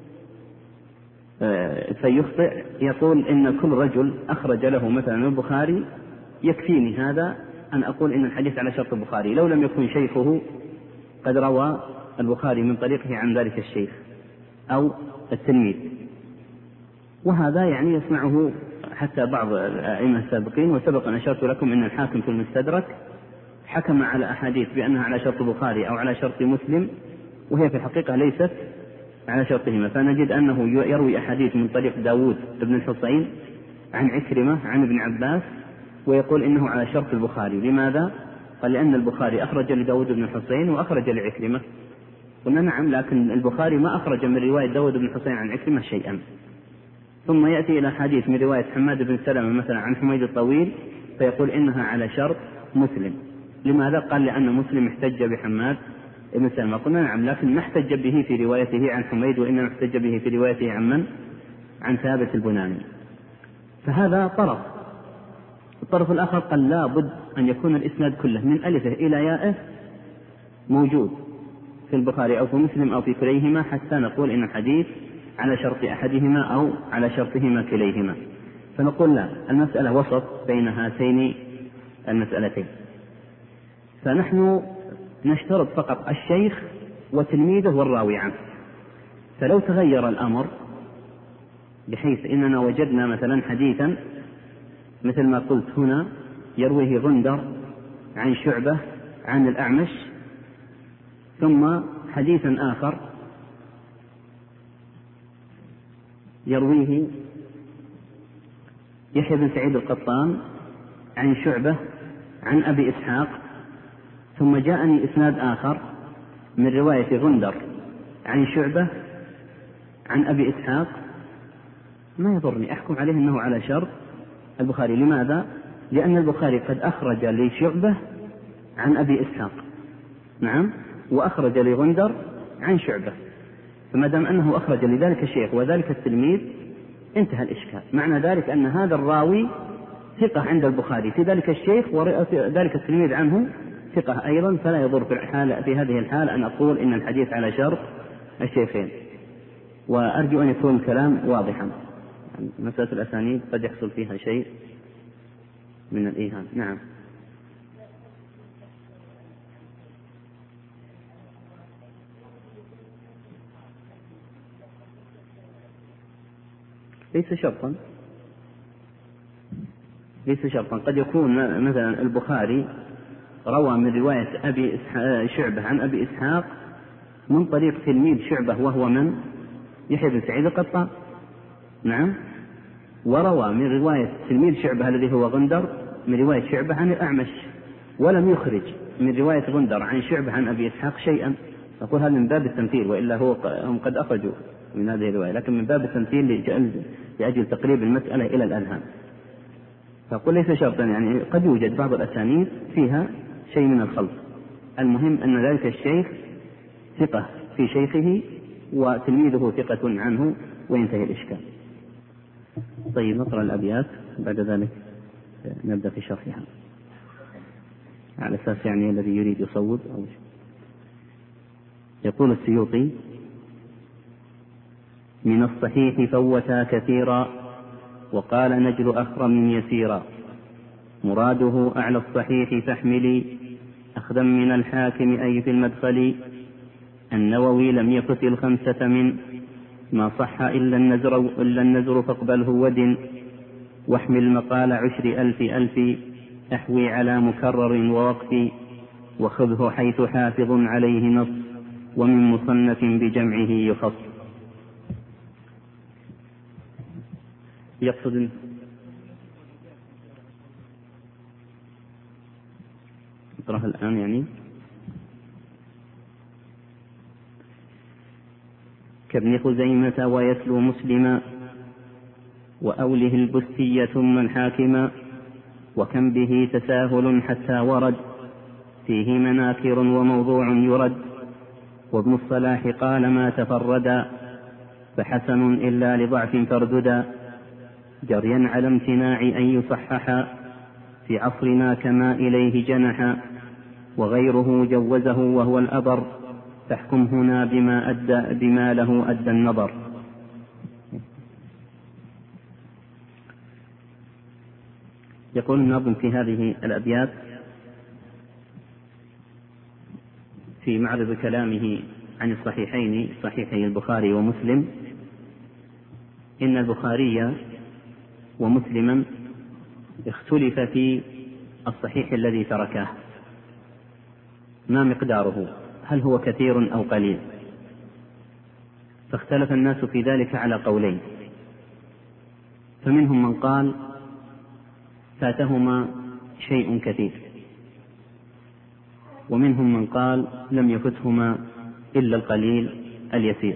فيخطئ، يقول إن كل رجل أخرج له مثلا البخاري يكفيني هذا أن أقول إن الحديث على شرط البخاري لو لم يكن شيخه قد روى البخاري من طريقه عن ذلك الشيخ أو التلميذ. وهذا يعني يسمعه حتى بعض الأئمة السابقين، وسبق أن أشرت لكم أن الحاكم في المستدرك حكم على أحاديث بأنها على شرط البخاري أو على شرط مسلم وهي في الحقيقة ليست على شرطهما. فنجد أنه يروي أحاديث من طريق داود بن الحصين عن عكرمة عن ابن عباس ويقول إنه على شرط البخاري. لماذا؟ قال لأن البخاري أخرج لداود بن الحصين وأخرج لعكرمة. قلنا نعم، لكن البخاري ما أخرج من رواية داود بن الحصين عن عكرمة شيئا. ثم يأتي إلى حديث من رواية حماد بن سلمة مثلا عن حميد الطويل فيقول إنها على شرط مسلم. لماذا؟ قال لأن مسلم احتج بحماد بن سلمة. قلنا نعم، لكن ما احتج به في روايته عن حميد، وإنما احتج به في روايته عن من؟ عن ثابت البناني. فهذا طرف. الطرف الآخر قال لا بد أن يكون الإسناد كله من ألفه إلى يائه موجود في البخاري أو في مسلم أو في كليهما حتى نقول إن الحديث على شرط أحدهما أو على شرطهما كليهما. فنقول لا، المسألة وسط بين هاتين المسألتين. فنحن نشترط فقط الشيخ وتلميذه والراوي عنه. فلو تغير الأمر بحيث إننا وجدنا مثلا حديثا مثل ما قلت هنا يرويه غندر عن شعبة عن الأعمش، ثم حديثا آخر يرويه يحيى بن سعيد القطان عن شعبة عن أبي إسحاق، ثم جاءني إسناد آخر من رواية غندر عن شعبة عن أبي إسحاق، ما يضرني أحكم عليه أنه على شرط البخاري. لماذا؟ لأن البخاري قد أخرج لشعبة عن أبي إسحاق، نعم، وأخرج لغندر عن شعبة، فما دام أنه أخرج لذلك الشيخ وذلك التلميذ انتهى الإشكال. معنى ذلك أن هذا الراوي ثقة عند البخاري في ذلك الشيخ وذلك التلميذ عنه ثقة أيضا، فلا يضر في هذه الحالة أن أقول إن الحديث على شرط الشيخين. وأرجو أن يكون الكلام واضحا. مسألة الأسانيد قد يحصل فيها شيء من الإيهام. نعم. ليس شرطا، ليس شرطا. قد يكون مثلا البخاري روى من رواية أبي شعبة عن أبي إسحاق من طريق تلميذ شعبة وهو من؟ يحيى بن سعيد القطان، نعم، وروى من رواية تلميذ شعبة الذي هو غندر من رواية شعبة عن الأعمش، ولم يخرج من رواية غندر عن شعبة عن أبي إسحاق شيئا. أقول هذا من باب التمثيل، وإلا هم قد أخرجوا من هذه الرواية، لكن من باب التمثيل لأجل تقريب المسألة إلى الأذهان. فأقول ليس شرطا، يعني قد يوجد بعض الأسانيد فيها شيء من الخلط. المهم أن ذلك الشيخ ثقة في شيخه وتلميذه ثقة عنه، وينتهي الإشكال. طيب نقرأ الأبيات بعد ذلك نبدأ في شرحها على أساس يعني الذي يريد يصوب أو شيء. يقول السيوطي: من الصحيح فوتا كثيرا وقال نجل أخرم يسيرا، مراده أعلى الصحيح فاحملي أخذا من الحاكم أي في المدخل. النووي لم يفت الخمسة من ما صح إلا النزر فاقبله ودن، واحمل مقال 10,000 أحوي على مكرر ووقف، وخذه حيث حافظ عليه نص ومن مصنف بجمعه يخص. يقصد اقرأها الآن يعني: كابن خزيمة ويتلو مسلما وأوله البستي ثم الحاكما، وكم به تساهل حتى ورد فيه مناكر وموضوع يرد. وابن الصلاح قال ما تفردا فحسن إلا لضعف فارددا، جريا على امتناع أن يصححا في عصرنا كما إليه جنحا، وغيره جوزه وهو الأبر فاحكم هنا بما له أدى النظر. يقول الناظم في هذه الأبيات في معرض كلامه عن الصحيحين صحيحي البخاري ومسلم: إن البخاري ومسلما اختلف في الصحيح الذي تركاه، ما مقداره، هل هو كثير أو قليل؟ فاختلف الناس في ذلك على قولين، فمنهم من قال فاتهما شيء كثير، ومنهم من قال لم يفتهما إلا القليل اليسير.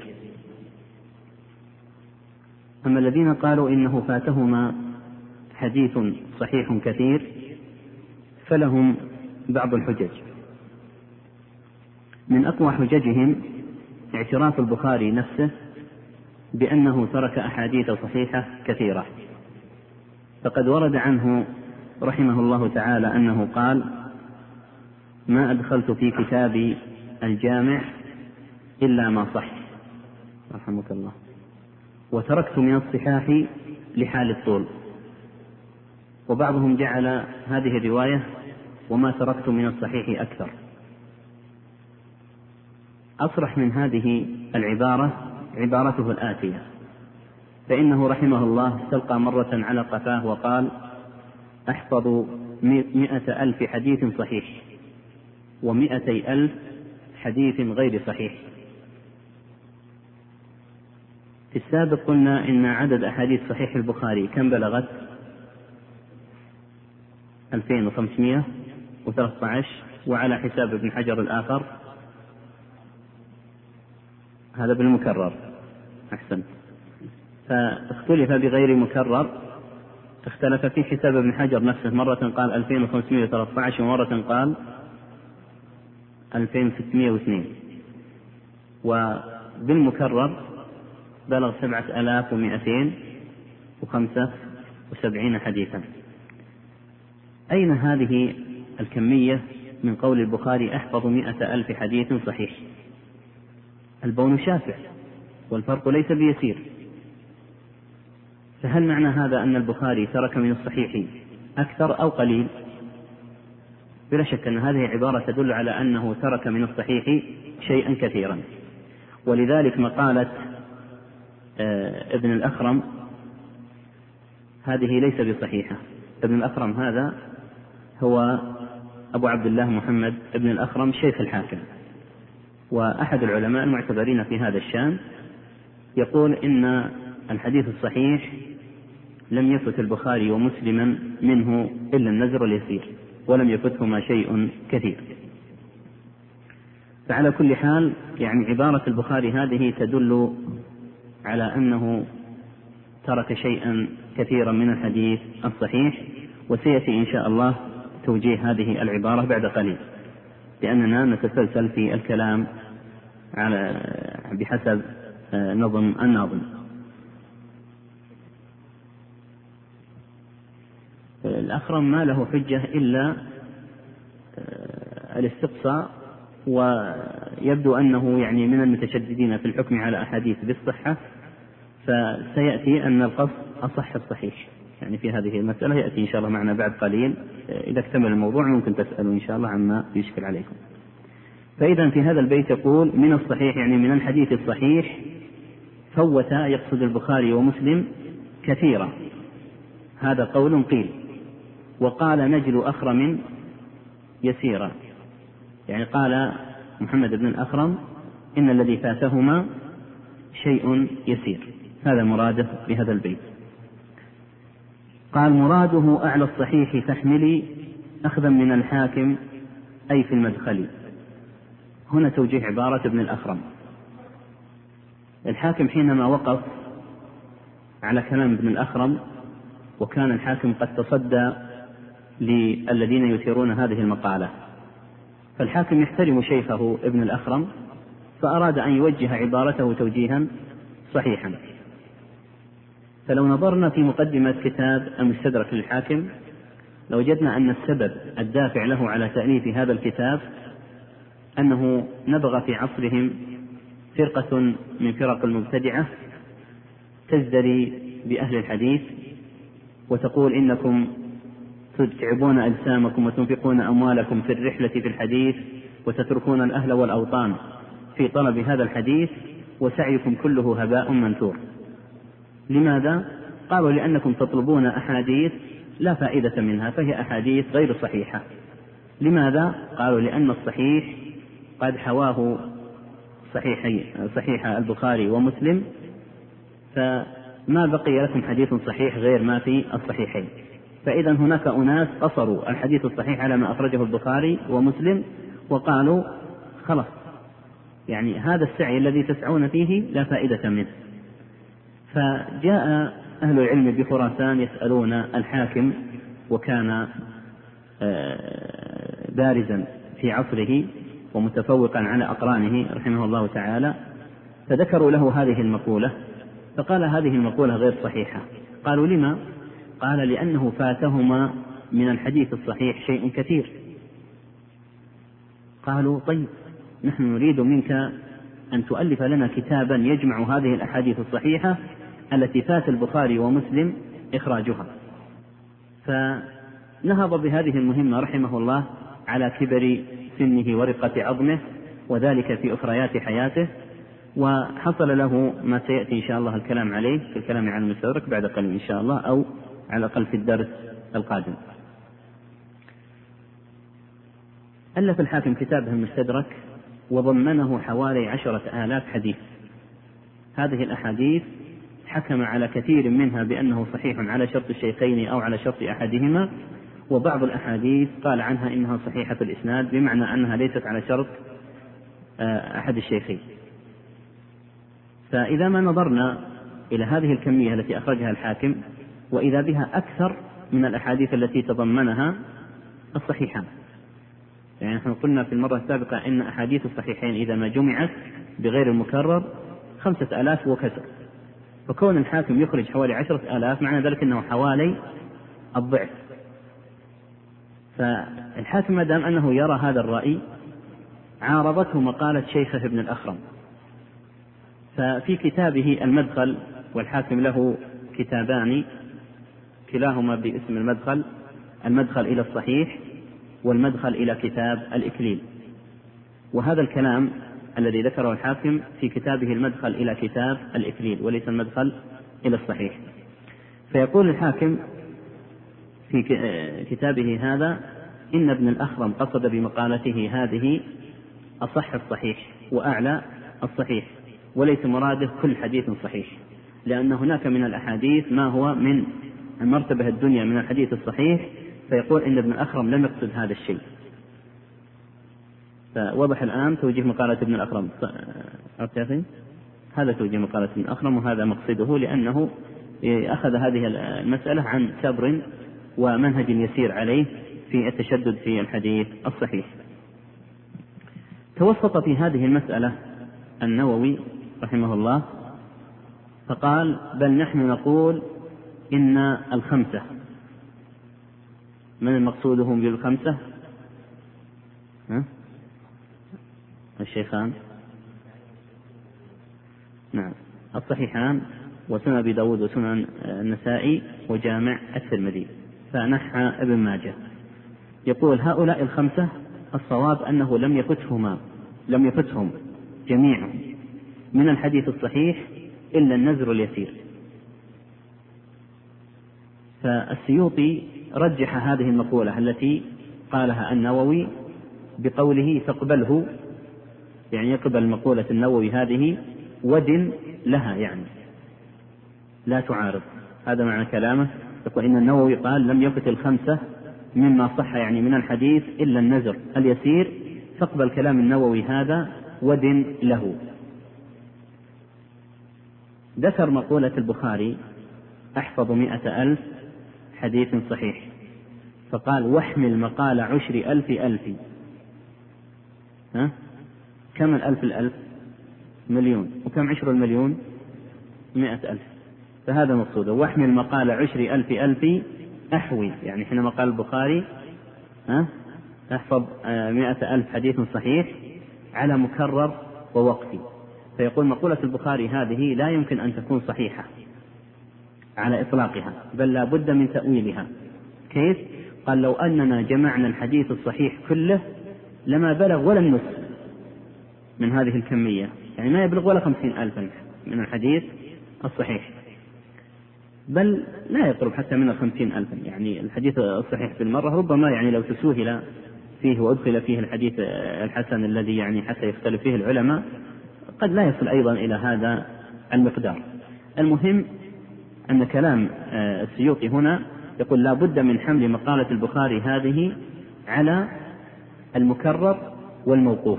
أما الذين قالوا إنه فاتهما حديث صحيح كثير فلهم بعض الحجج. من أقوى حججهم اعتراف البخاري نفسه بأنه ترك أحاديث صحيحة كثيرة، فقد ورد عنه رحمه الله تعالى أنه قال: ما أدخلت في كتابي الجامع إلا ما صح رحمك الله، وتركت من الصحاح لحال الطول. وبعضهم جعل هذه الرواية وما تركت من الصحيح أكثر. أصرح من هذه العبارة عبارته الآتية: فإنه رحمه الله استلقى مرة على قفاه وقال: أحفظ 100,000 حديث صحيح و200,000 حديث غير صحيح. في السابق قلنا إن عدد أحاديث صحيح البخاري كم بلغت؟ 2513، وعلى حساب ابن حجر الآخر هذا بالمكرر، أحسن. فاختلف بغير مكرر، اختلف في حساب ابن حجر نفسه، مرة قال 2513 ومرة قال 2602، وبالمكرر بلغ 7275 حديثا. أين هذه الكمية من قول البخاري أحفظ 100,000 حديث صحيح؟ البون شاسع والفرق ليس بيسير. فهل معنى هذا أن البخاري ترك من الصحيح أكثر أو قليل؟ بلا شك أن هذه عبارة تدل على أنه ترك من الصحيح شيئا كثيرا. ولذلك مقالة ابن الأخرم هذه ليس بصحيحة. ابن الأخرم هذا هو أبو عبد الله محمد ابن الأخرم شيخ الحاكم، وأحد العلماء المعتبرين في هذا الشان، يقول إن الحديث الصحيح لم يفت البخاري ومسلما منه إلا النزر اليسير، ولم يفتهما شيء كثير. فعلى كل حال يعني عبارة البخاري هذه تدل على أنه ترك شيئا كثيرا من الحديث الصحيح، وسيأتي إن شاء الله توجيه هذه العبارة بعد قليل، لأننا نتسلسل في الكلام بحسب نظم الناظم. الأخرم ما له حجة إلا الاستقصاء، ويبدو أنه يعني من المتشددين في الحكم على أحاديث بالصحة، فسيأتي أن القصد أصح الصحيح يعني في هذه المسألة، يأتي إن شاء الله معنا بعد قليل إذا اكتمل الموضوع ممكن تسألوا إن شاء الله عما يشكل عليكم. فإذا في هذا البيت يقول من الصحيح يعني من الحديث الصحيح، فوت يقصد البخاري ومسلم كثيرا، هذا قول قيل. وقال نجل أخرم يسيرا، يعني قال محمد بن الأخرم إن الذي فاتهما شيء يسير، هذا مراده بهذا البيت. قال مراده أعلى الصحيح فاحملي أخذا من الحاكم أي في المدخل. هنا توجيه عبارة ابن الأخرم. الحاكم حينما وقف على كلام ابن الأخرم، وكان الحاكم قد تصدى للذين يثيرون هذه المقالة، فالحاكم يحترم شيخه ابن الأخرم، فأراد أن يوجه عبارته توجيها صحيحا. فلو نظرنا في مقدمة كتاب المستدرك للحاكم لوجدنا أن السبب الدافع له على تأليف هذا الكتاب أنه نبغى في عصرهم فرقة من فرق المبتدعة تزدري بأهل الحديث وتقول إنكم تتعبون أجسامكم وتنفقون أموالكم في الرحلة في الحديث وتتركون الأهل والأوطان في طلب هذا الحديث وسعيكم كله هباء منثور. لماذا؟ قالوا لأنكم تطلبون أحاديث لا فائدة منها، فهي أحاديث غير صحيحة. لماذا؟ قالوا لأن الصحيح قد حواه صحيح البخاري ومسلم، فما بقي لكم حديث صحيح غير ما في الصحيحين. فإذا هناك أناس قصروا الحديث الصحيح على ما أخرجه البخاري ومسلم وقالوا خلاص، يعني هذا السعي الذي تسعون فيه لا فائدة منه. فجاء أهل العلم بخراسان يسألون الحاكم، وكان بارزا في عصره ومتفوقا على أقرانه رحمه الله تعالى، فذكروا له هذه المقولة، فقال هذه المقولة غير صحيحة. قالوا لما؟ قال لأنه فاتهما من الحديث الصحيح شيء كثير. قالوا طيب نحن نريد منك أن تؤلف لنا كتابا يجمع هذه الأحاديث الصحيحة التي فات البخاري ومسلم إخراجها. فنهض بهذه المهمة رحمه الله على كبر سنه ورقة عظمه، وذلك في أخريات حياته، وحصل له ما سيأتي إن شاء الله الكلام عليه في الكلام عن المستدرك بعد قليل إن شاء الله، أو على الأقل في الدرس القادم. ألف الحاكم كتابه المستدرك وضمنه حوالي 10,000 حديث. هذه الأحاديث حكم على كثير منها بأنه صحيح على شرط الشيخين أو على شرط أحدهما، وبعض الأحاديث قال عنها إنها صحيحة الإسناد، بمعنى أنها ليست على شرط أحد الشيخين. فإذا ما نظرنا إلى هذه الكمية التي أخرجها الحاكم، وإذا بها أكثر من الأحاديث التي تضمنها الصحيحان. يعني نحن قلنا في المرة السابقة إن أحاديث الصحيحين إذا ما جمعت بغير المكرر 5,000 وكثر، فكون الحاكم يخرج حوالي 10,000 معنى ذلك أنه حوالي الضعف. فالحاكم ما دام أنه يرى هذا الرأي عارضته مقالة شيخه ابن الأخرم. ففي كتابه المدخل، والحاكم له كتابان كلاهما باسم المدخل إلى الصحيح والمدخل إلى كتاب الإكليل. وهذا الكلام الذي ذكره الحاكم في كتابه المدخل إلى كتاب الإكليل وليس المدخل إلى الصحيح. فيقول الحاكم في كتابه هذا إن ابن الأخرم قصد بمقالته هذه أصح الصحيح وأعلى الصحيح، وليس مراده كل حديث صحيح، لأن هناك من الأحاديث ما هو من المرتبة الدنيا من الحديث الصحيح، فيقول إن ابن الأخرم لم يقصد هذا الشيء. فوضح الآن توجيه مقالة ابن الأخرم. هذا توجيه مقالة ابن الأخرم، وهذا مقصده، لأنه أخذ هذه المسألة عن سبر ومنهج يسير عليه في التشدد في الحديث الصحيح. توسط في هذه المسألة النووي رحمه الله فقال بل نحن نقول إن الخمسة. من المقصودهم بالخمسة؟ الشيخان، نعم، الصحيحان وسنن أبي داود وسنن النسائي وجامع الترمذي. فنحى ابن ماجه يقول هؤلاء الخمسة الصواب أنه لم يفتهم جميعهم من الحديث الصحيح إلا النزر اليسير. فالسيوطي رجح هذه المقولة التي قالها النووي بقوله فاقبله، يعني يقبل مقولة النووي هذه ودن لها، يعني لا تعارض. هذا معنى كلامه. يقول إن النووي قال لم يفت الخمسة مما صح يعني من الحديث إلا النزر اليسير، فاقبل كلام النووي هذا ودن له. ذكر مقولة البخاري أحفظ 100,000 حديث صحيح، فقال واحمل مقال 10,000 ألف. كم 1,000 مليون، وكم 10 المليون 100,000. فهذا مقصوده، واحمل مقال 10,000 ألف أحوي، يعني حينما قال البخاري احفظ 100,000 حديث صحيح على مكرر ووقفي. فيقول مقولة البخاري هذه لا يمكن أن تكون صحيحة على إطلاقها، بل لا بد من تأويلها. كيف؟ قال لو أننا جمعنا الحديث الصحيح كله لما بلغ ولا النصف من هذه الكمية، يعني ما يبلغ ولا 50,000 من الحديث الصحيح، بل لا يقرب حتى من 50,000. يعني الحديث الصحيح في المرة ربما يعني لو تسوهل فيه وأدخل فيه الحديث الحسن الذي يعني حتى يختلف فيه العلماء قد لا يصل أيضا إلى هذا المقدار. المهم أن كلام السيوطي هنا يقول لا بد من حمل مقالة البخاري هذه على المكرر والموقوف.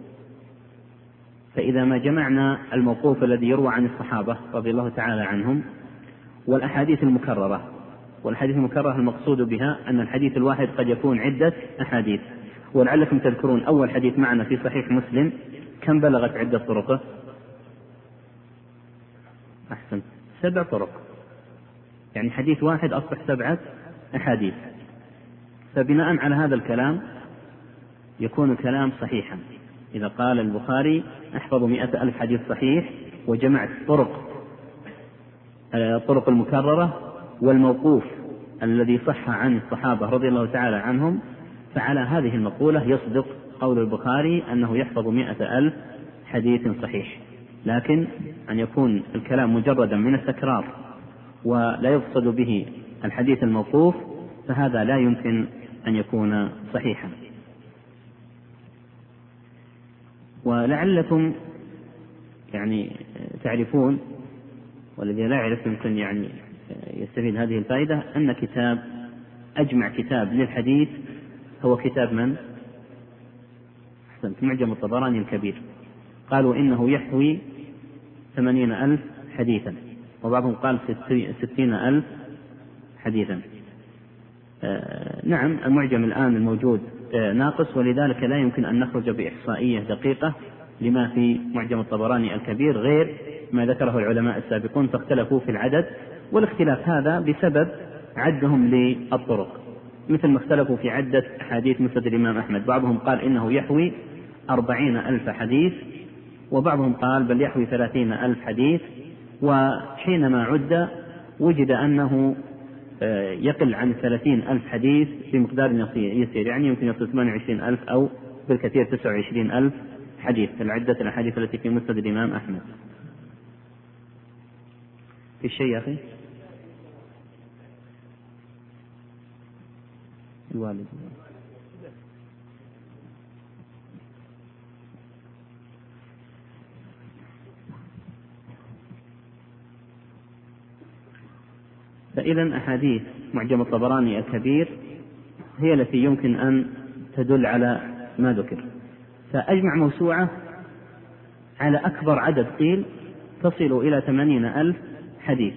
فإذا ما جمعنا الموقوف الذي يروى عن الصحابة رضي الله تعالى عنهم والأحاديث المكررة، والحديث المكررة المقصود بها أن الحديث الواحد قد يكون عدة أحاديث. ولعلكم تذكرون أول حديث معنا في صحيح مسلم كم بلغت عدة طرقه؟ أحسن، 7 طرق، يعني حديث واحد أصبح 7 أحاديث. فبناء على هذا الكلام يكون الكلام صحيحا. إذا قال البخاري أحفظ 100,000 حديث صحيح وجمعت طرق المكررة والموقوف الذي صح عن الصحابة رضي الله تعالى عنهم، فعلى هذه المقولة يصدق قول البخاري أنه يحفظ 100,000 حديث صحيح. لكن أن يكون الكلام مجردا من التكرار ولا يقصد به الحديث الموقوف فهذا لا يمكن أن يكون صحيحا. ولعلكم يعني تعرفون، والذي لا يعرف يمكن يعني يستفيد هذه الفائدة، أن أجمع كتاب للحديث هو كتاب من؟ أحسنت، معجم الطبراني الكبير. قالوا إنه يحوي 80,000 حديثا، وبعضهم قال 60,000 حديثا. نعم، المعجم الآن الموجود ناقص، ولذلك لا يمكن أن نخرج بإحصائية دقيقة لما في معجم الطبراني الكبير غير ما ذكره العلماء السابقون، فاختلفوا في العدد، والاختلاف هذا بسبب عدهم للطرق، مثل ما اختلفوا في عدة أحاديث مسند الإمام أحمد. بعضهم قال إنه يحوي 40,000 حديث، وبعضهم قال بل يحوي 30,000 حديث. وحينما عد وجد أنه يقل عن 30,000 حديث بمقدار يسير، يعني يمكن يصل 28,000 أو بالكثير 29,000 حديث، العدة الأحاديث التي في مسند الإمام أحمد. في شيء يا أخي؟ الوالد فإذا أحاديث معجم الطبراني الكبير هي التي يمكن أن تدل على ما ذكر. فأجمع موسوعة على أكبر عدد قيل تصل إلى 80,000 حديث،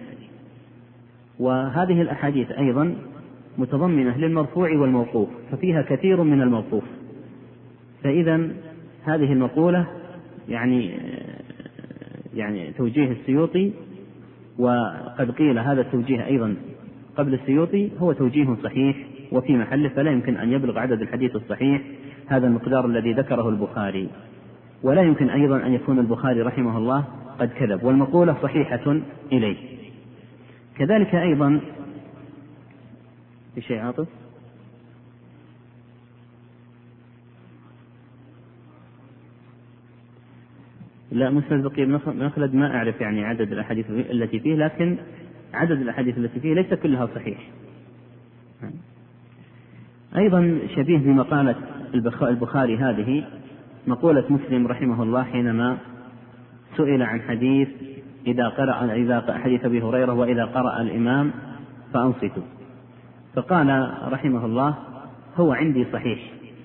وهذه الأحاديث أيضا متضمنة للمرفوع والموقوف، ففيها كثير من الموقوف. فإذا هذه المقولة يعني توجيه السيوطي وقد قيل هذا التوجيه أيضا قبل السيوطي هو توجيه صحيح وفي محله، فلا يمكن أن يبلغ عدد الحديث الصحيح هذا المقدار الذي ذكره البخاري، ولا يمكن أيضا أن يكون البخاري رحمه الله قد كذب، والمقولة صحيحة إليه. كذلك أيضا في شيء عاطف لا مسند بقي مخلد ما أعرف يعني عدد الأحاديث التي فيه، لكن عدد الأحاديث التي فيه ليس كلها صحيح. أيضا شبيه بمقالة البخاري هذه مقولة مسلم رحمه الله حينما سئل عن حديث إذا حديث أبي هريرة وإذا قرأ الإمام فأنصتوا، فقال رحمه الله هو عندي صحيح.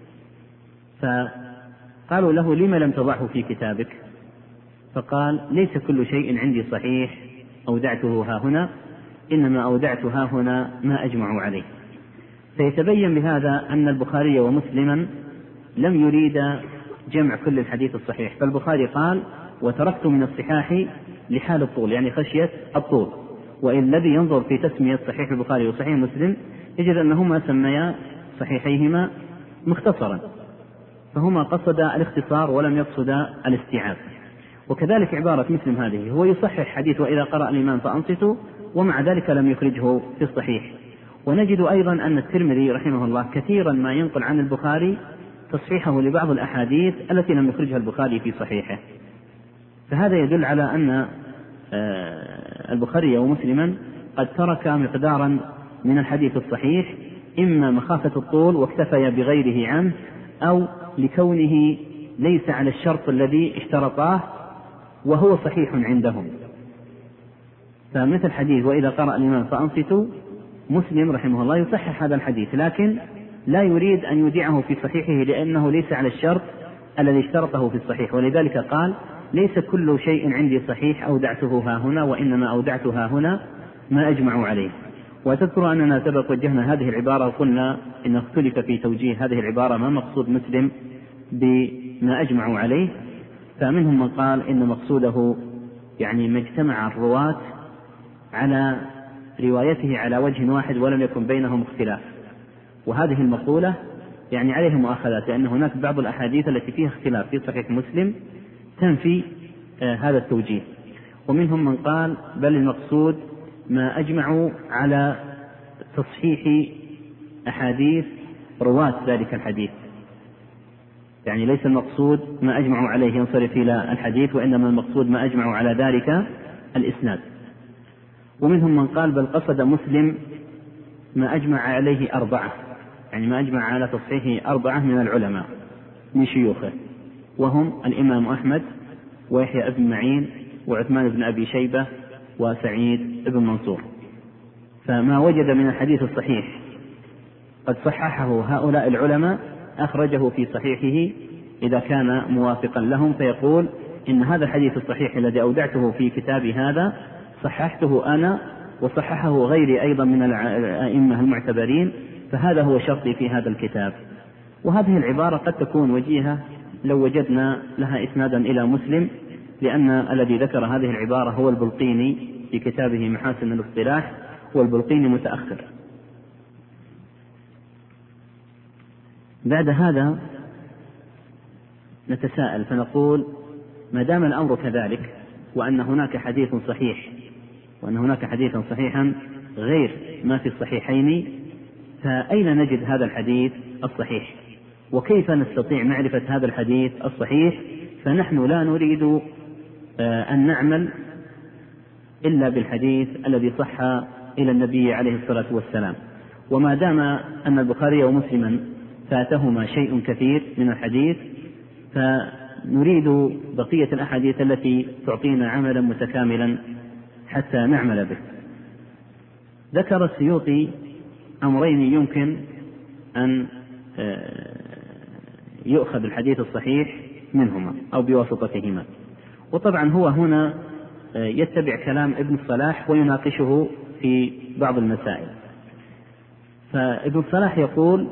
فقالوا له لم لم تضعه في كتابك؟ فقال ليس كل شيء عندي صحيح أودعته ها هنا، إنما أودعت ها هنا ما أجمع عليه. فيتبين بهذا أن البخاري ومسلما لم يريد جمع كل الحديث الصحيح، فالبخاري قال وتركت من الصحاح لحال الطول، يعني خشية الطول. والذي ينظر في تسمية صحيح البخاري وصحيح مسلم يجد أنهما سميا صحيحيهما مختصرا، فهما قصد الاختصار ولم يقصد الاستيعاب. وكذلك عبارة مسلم هذه هو يصحح حديث وإذا قرأ الإمام فأنصتوا، ومع ذلك لم يخرجه في الصحيح. ونجد أيضا أن الترمذي رحمه الله كثيرا ما ينقل عن البخاري تصحيحه لبعض الأحاديث التي لم يخرجها البخاري في صحيحه، فهذا يدل على أن البخاري ومسلما قد ترك مقدارا من الحديث الصحيح، إما مخافة الطول واكتفي بغيره عنه، أو لكونه ليس على الشرط الذي اشترطاه وهو صحيح عندهم. فمثل حديث وإذا قرأ الإمام فأنصتوا، مسلم رحمه الله يصحح هذا الحديث لكن لا يريد أن يودعه في صحيحه لأنه ليس على الشرط الذي اشترطه في الصحيح، ولذلك قال ليس كل شيء عندي صحيح أودعته ها هنا، وإنما أودعت ها هنا ما أجمع عليه. وتذكر أننا سبق وجهنا هذه العبارة وقلنا إن اختلف في توجيه هذه العبارة ما مقصود مسلم بما أجمع عليه، فمنهم من قال إن مقصوده يعني ما اجتمع الرواة على روايته على وجه واحد ولم يكن بينهم اختلاف، وهذه المقولة يعني عليها مؤاخذات، لأن هناك بعض الأحاديث التي فيها اختلاف في صحيح مسلم تنفي هذا التوجيه. ومنهم من قال بل المقصود ما أجمعوا على تصحيح أحاديث رواة ذلك الحديث، يعني ليس المقصود ما أجمعوا عليه ينصرف إلى الحديث، وإنما المقصود ما أجمعوا على ذلك الإسناد. ومنهم من قال بل قصد مسلم ما أجمع عليه 4، يعني ما أجمع على تصحيحه 4 من العلماء من شيوخه، وهم الإمام أحمد ويحيى بن معين وعثمان بن أبي شيبة وسعيد بن منصور. فما وجد من الحديث الصحيح قد صححه هؤلاء العلماء أخرجه في صحيحه إذا كان موافقا لهم، فيقول إن هذا الحديث الصحيح الذي أودعته في كتابي هذا صححته أنا وصححه غيري أيضا من الأئمة المعتبرين، فهذا هو شرطي في هذا الكتاب. وهذه العبارة قد تكون وجيهة لو وجدنا لها إسنادا إلى مسلم، لأن الذي ذكر هذه العبارة هو البلقيني في كتابه محاسن الاصطلاح، والبلقيني متأخر. بعد هذا نتساءل فنقول ما دام الأمر كذلك وأن هناك حديث صحيح وأن هناك حديثا صحيحا غير ما في الصحيحين، فأين نجد هذا الحديث الصحيح؟ وكيف نستطيع معرفة هذا الحديث الصحيح؟ فنحن لا نريد أن نعمل إلا بالحديث الذي صح إلى النبي عليه الصلاة والسلام. وما دام أن البخاري ومسلما فاتهما شيء كثير من الحديث، فنريد بقية الأحاديث التي تعطينا عملا متكاملا حتى نعمل به. ذكر السيوطي أمرين يمكن أن يؤخذ الحديث الصحيح منهما أو بواسطتهما، وطبعا هو هنا يتبع كلام ابن الصلاح ويناقشه في بعض المسائل. فابن الصلاح يقول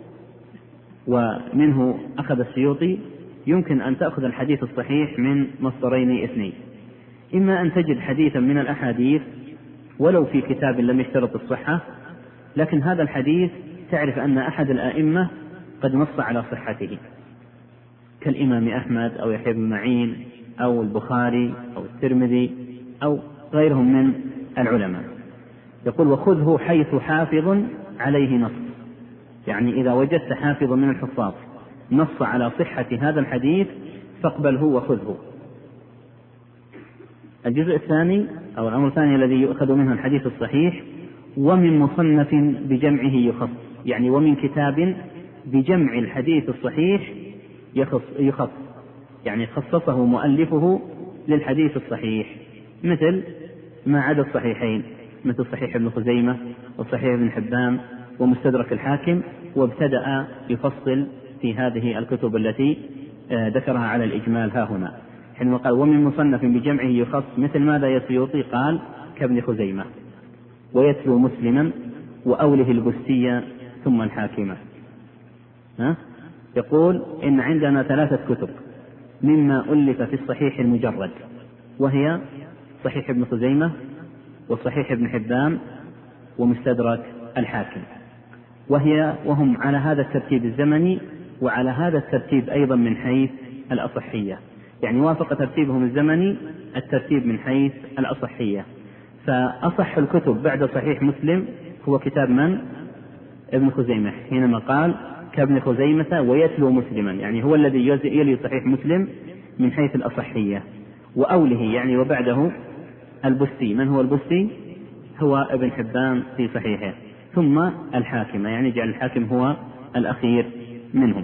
ومنه أخذ السيوطي يمكن أن تأخذ الحديث الصحيح من مصدرين اثنين، إما أن تجد حديثا من الأحاديث ولو في كتاب لم يشترط الصحة، لكن هذا الحديث تعرف أن أحد الآئمة قد نص على صحته، كالإمام أحمد أو يحيى بن معين أو البخاري أو الترمذي أو غيرهم من العلماء. يقول وخذه حيث حافظ عليه نص، يعني إذا وجدت حافظ من الحفاظ نص على صحة هذا الحديث فاقبله وخذه. الجزء الثاني أو الأمر الثاني الذي يؤخذ منه الحديث الصحيح: ومن مصنف بجمعه يخص، يعني ومن كتاب بجمع الحديث الصحيح يخص، يعني خصصه مؤلفه للحديث الصحيح، مثل ما عدا الصحيحين، مثل صحيح ابن خزيمة وصحيح ابن حبان ومستدرك الحاكم، وابتدأ يفصل في هذه الكتب التي ذكرها على الإجمال ها هنا، حينما قال ومن مصنف بجمعه يخص، مثل ماذا يا سيوطي؟ قال كابن خزيمة ويتلو مسلما وأوله البستية ثم الحاكمة. يقول إن عندنا 3 كتب مما ألف في الصحيح المجرد، وهي صحيح ابن خزيمة وصحيح ابن حبان ومستدرك الحاكم، وهم على هذا الترتيب الزمني وعلى هذا الترتيب أيضا من حيث الأصحية، يعني وافق ترتيبهم الزمني الترتيب من حيث الأصحية. فأصح الكتب بعد صحيح مسلم هو كتاب من؟ ابن خزيمة، حينما قال كابن خزيمة ويتلو مسلما، يعني هو الذي يلي صحيح مسلم من حيث الأصحية. وأوله يعني وبعده البستي، من هو البستي؟ هو ابن حبان في صحيحه، ثم الحاكمة، يعني جعل الحاكم هو الأخير منهم.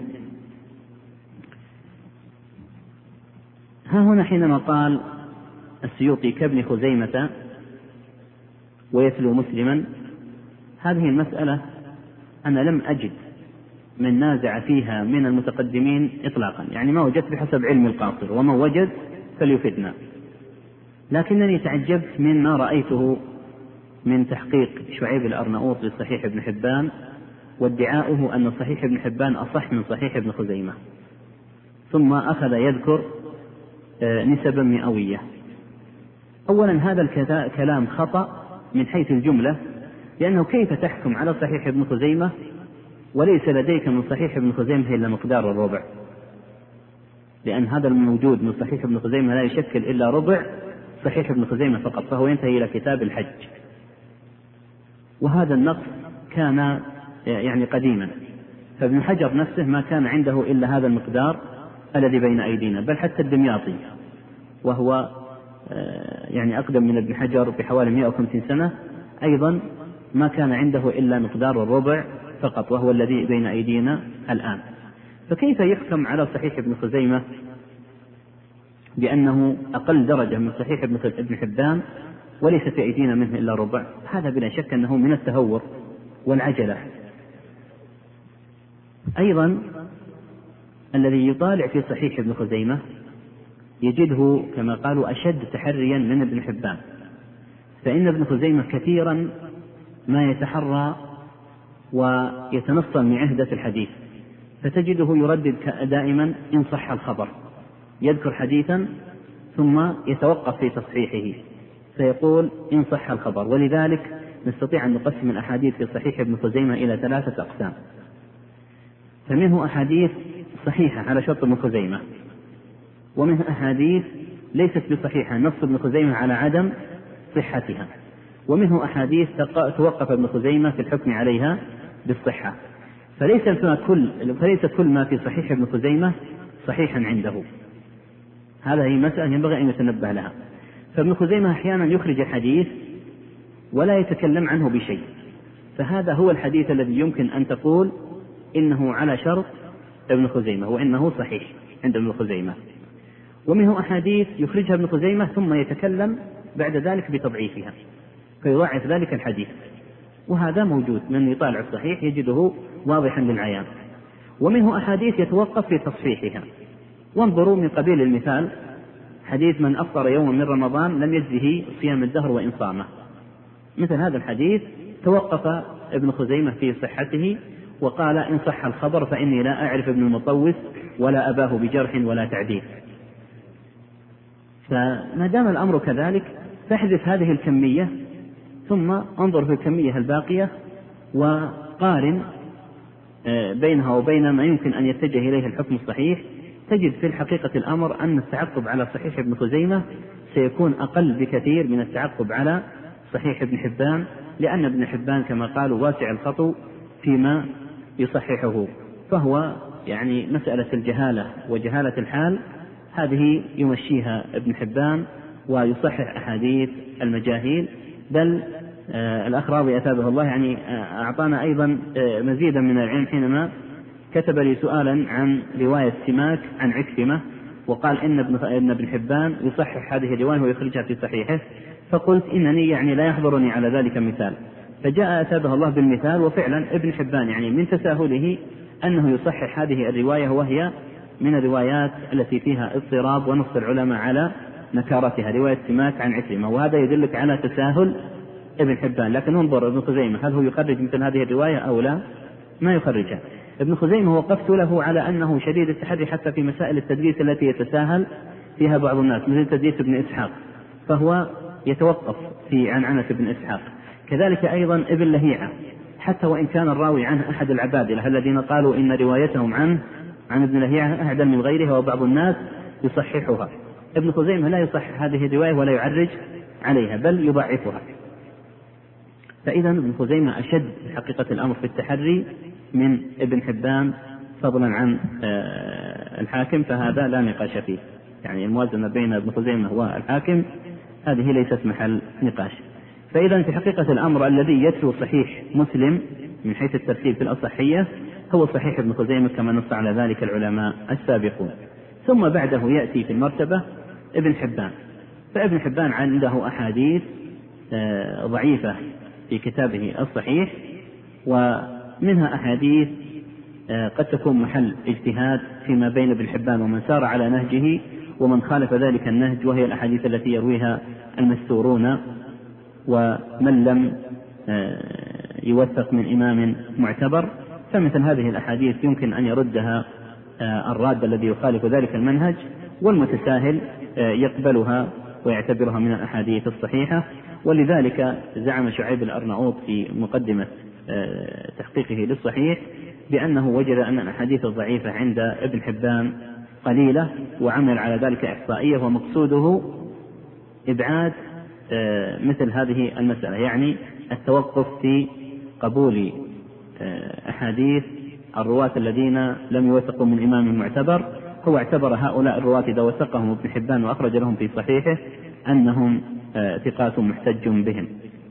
ها هنا حينما قال السيوطي كابن خزيمة ويتلو مسلما، هذه المسألة أنا لم أجد من نازع فيها من المتقدمين إطلاقا، يعني ما وجدت بحسب علم القاصر، وما وجد فليفدنا. لكنني تعجبت مما رأيته من تحقيق شعيب الأرناؤوط لصحيح ابن حبان، وادعاؤه أن صحيح ابن حبان أصح من صحيح ابن خزيمة، ثم أخذ يذكر نسبا مئوية. أولا هذا الكلام خطأ من حيث الجملة، لأنه كيف تحكم على صحيح ابن خزيمة وليس لديك من صحيح ابن خزيمة إلا مقدار الربع؟ لأن هذا الموجود من صحيح ابن خزيمة لا يشكل إلا ربع صحيح ابن خزيمة فقط، فهو ينتهي إلى كتاب الحج، وهذا النقص كان يعني قديما، فابن حجر نفسه ما كان عنده إلا هذا المقدار الذي بين أيدينا، بل حتى الدمياطي وهو يعني أقدم من ابن حجر بحوالي 150 سنة أيضا ما كان عنده إلا مقدار الربع فقط، وهو الذي بين أيدينا الآن. فكيف يحكم على صحيح ابن خزيمة بأنه أقل درجة من صحيح ابن حبان وليس في أيدينا منه إلا ربع؟ هذا بلا شك أنه من التهور والعجلة. أيضا الذي يطالع في صحيح ابن خزيمة يجده كما قالوا أشد تحريا من ابن حبان، فإن ابن خزيمة كثيرا ما يتحرى ويتنصل من عهدة الحديث، فتجده يردد دائما إن صح الخبر، يذكر حديثا ثم يتوقف في تصحيحه فيقول إن صح الخبر. ولذلك نستطيع أن نقسم الأحاديث في صحيح ابن خزيمة إلى 3 أقسام، فمنه أحاديث صحيحة على شرط ابن خزيمة، ومنه أحاديث ليست بصحيحة نص ابن خزيمة على عدم صحتها، ومنه أحاديث توقف ابن خزيمة في الحكم عليها بالصحة. فليس كل ما في صحيح ابن خزيمة صحيحا عنده، هذه مسألة ينبغي أن يتنبه لها. فابن خزيمة أحيانا يخرج الحديث ولا يتكلم عنه بشيء، فهذا هو الحديث الذي يمكن أن تقول إنه على شرط ابن خزيمة وإنه صحيح عند ابن خزيمة. ومنه أحاديث يخرجها ابن خزيمة ثم يتكلم بعد ذلك بتضعيفها فيضاعف ذلك الحديث، وهذا موجود، من يطالع الصحيح يجده واضحا للعيان. ومنه أحاديث يتوقف في تصحيحها، وانظروا من قبيل المثال حديث من أفطر يوما من رمضان لم يجزه صيام الدهر وإن صامه، مثل هذا الحديث توقف ابن خزيمة في صحته وقال إن صح الخبر فإني لا أعرف ابن المطوس ولا أباه بجرح ولا تعديل. فما دام الأمر كذلك فاحذف هذه الكمية ثم انظر في الكمية الباقية وقارن بينها وبين ما يمكن أن يتجه إليه الحكم الصحيح، تجد في الحقيقة الأمر أن التعقب على صحيح ابن خزيمة سيكون أقل بكثير من التعقب على صحيح ابن حبان، لأن ابن حبان كما قالوا واسع الخطو فيما يصححه، فهو يعني مسألة الجهالة وجهالة الحال هذه يمشيها ابن حبان ويصحح أحاديث المجاهيل. بل الأخراوي أثابه الله يعني أعطانا أيضا مزيدا من العلم حينما كتب لي سؤالا عن رواية سماك عن عكرمة، وقال إن ابن حبان يصحح هذه الرواية ويخرجها في صحيحه، فقلت إنني يعني لا يحضرني على ذلك مثال، فجاء أثابه الله بالمثال، وفعلا ابن حبان يعني من تساهله أنه يصحح هذه الرواية، وهي من الروايات التي فيها اضطراب ونص العلماء على نكارتها، رواية سماك عن عكرمة، وهذا يدلك على تساهل ابن حبان. لكن انظر ابن خزيمة هل هو يخرج مثل هذه الرواية أو لا؟ ما يخرجها. ابن خزيمة وقفت له على أنه شديد التحري حتى في مسائل التدليس التي يتساهل فيها بعض الناس مثل تدليس ابن إسحاق، فهو يتوقف في عنعنة ابن إسحاق. كذلك أيضا ابن لهيعة، حتى وإن كان الراوي عنه أحد العبادلة الذين قالوا إن روايتهم عن ابن لهيعة أعدل من غيرها وبعض الناس يصححها، ابن خزيمة لا يصحح هذه الرواية ولا يعرج عليها بل يضعفها. فإذا ابن خزيمة أشد حقيقة الأمر في التحري من ابن حبان فضلا عن الحاكم، فهذا لا نقاش فيه، يعني الموازنة بين ابن خزيمة والحاكم هذه ليست محل نقاش. فإذا في حقيقة الأمر الذي يتلو صحيح مسلم من حيث الترتيب في الأصحية هو صحيح ابن خزيمة كما نص على ذلك العلماء السابقون. ثم بعده يأتي في المرتبة ابن حبان، فابن حبان عنده أحاديث ضعيفة في كتابه الصحيح، ومنها أحاديث قد تكون محل اجتهاد فيما بين ابن حبان ومن سار على نهجه ومن خالف ذلك النهج، وهي الأحاديث التي يرويها المستورون ومن لم يوثق من إمام معتبر، فمثل هذه الأحاديث يمكن أن يردها الراد الذي يخالف ذلك المنهج، والمتساهل يقبلها ويعتبرها من الأحاديث الصحيحة. ولذلك زعم شعيب الأرناؤوط في مقدمة تحقيقه للصحيح بأنه وجد أن الأحاديث الضعيفة عند ابن حبان قليلة، وعمل على ذلك إحصائية، ومقصوده إبعاد مثل هذه المسألة، يعني التوقف في قبول أحاديث الرواة الذين لم يوثقوا من إمام معتبر. هو اعتبر هؤلاء الرواة إذا وثقهم ابن حبان وأخرج لهم في صحيحه أنهم ثقات محتج بهم.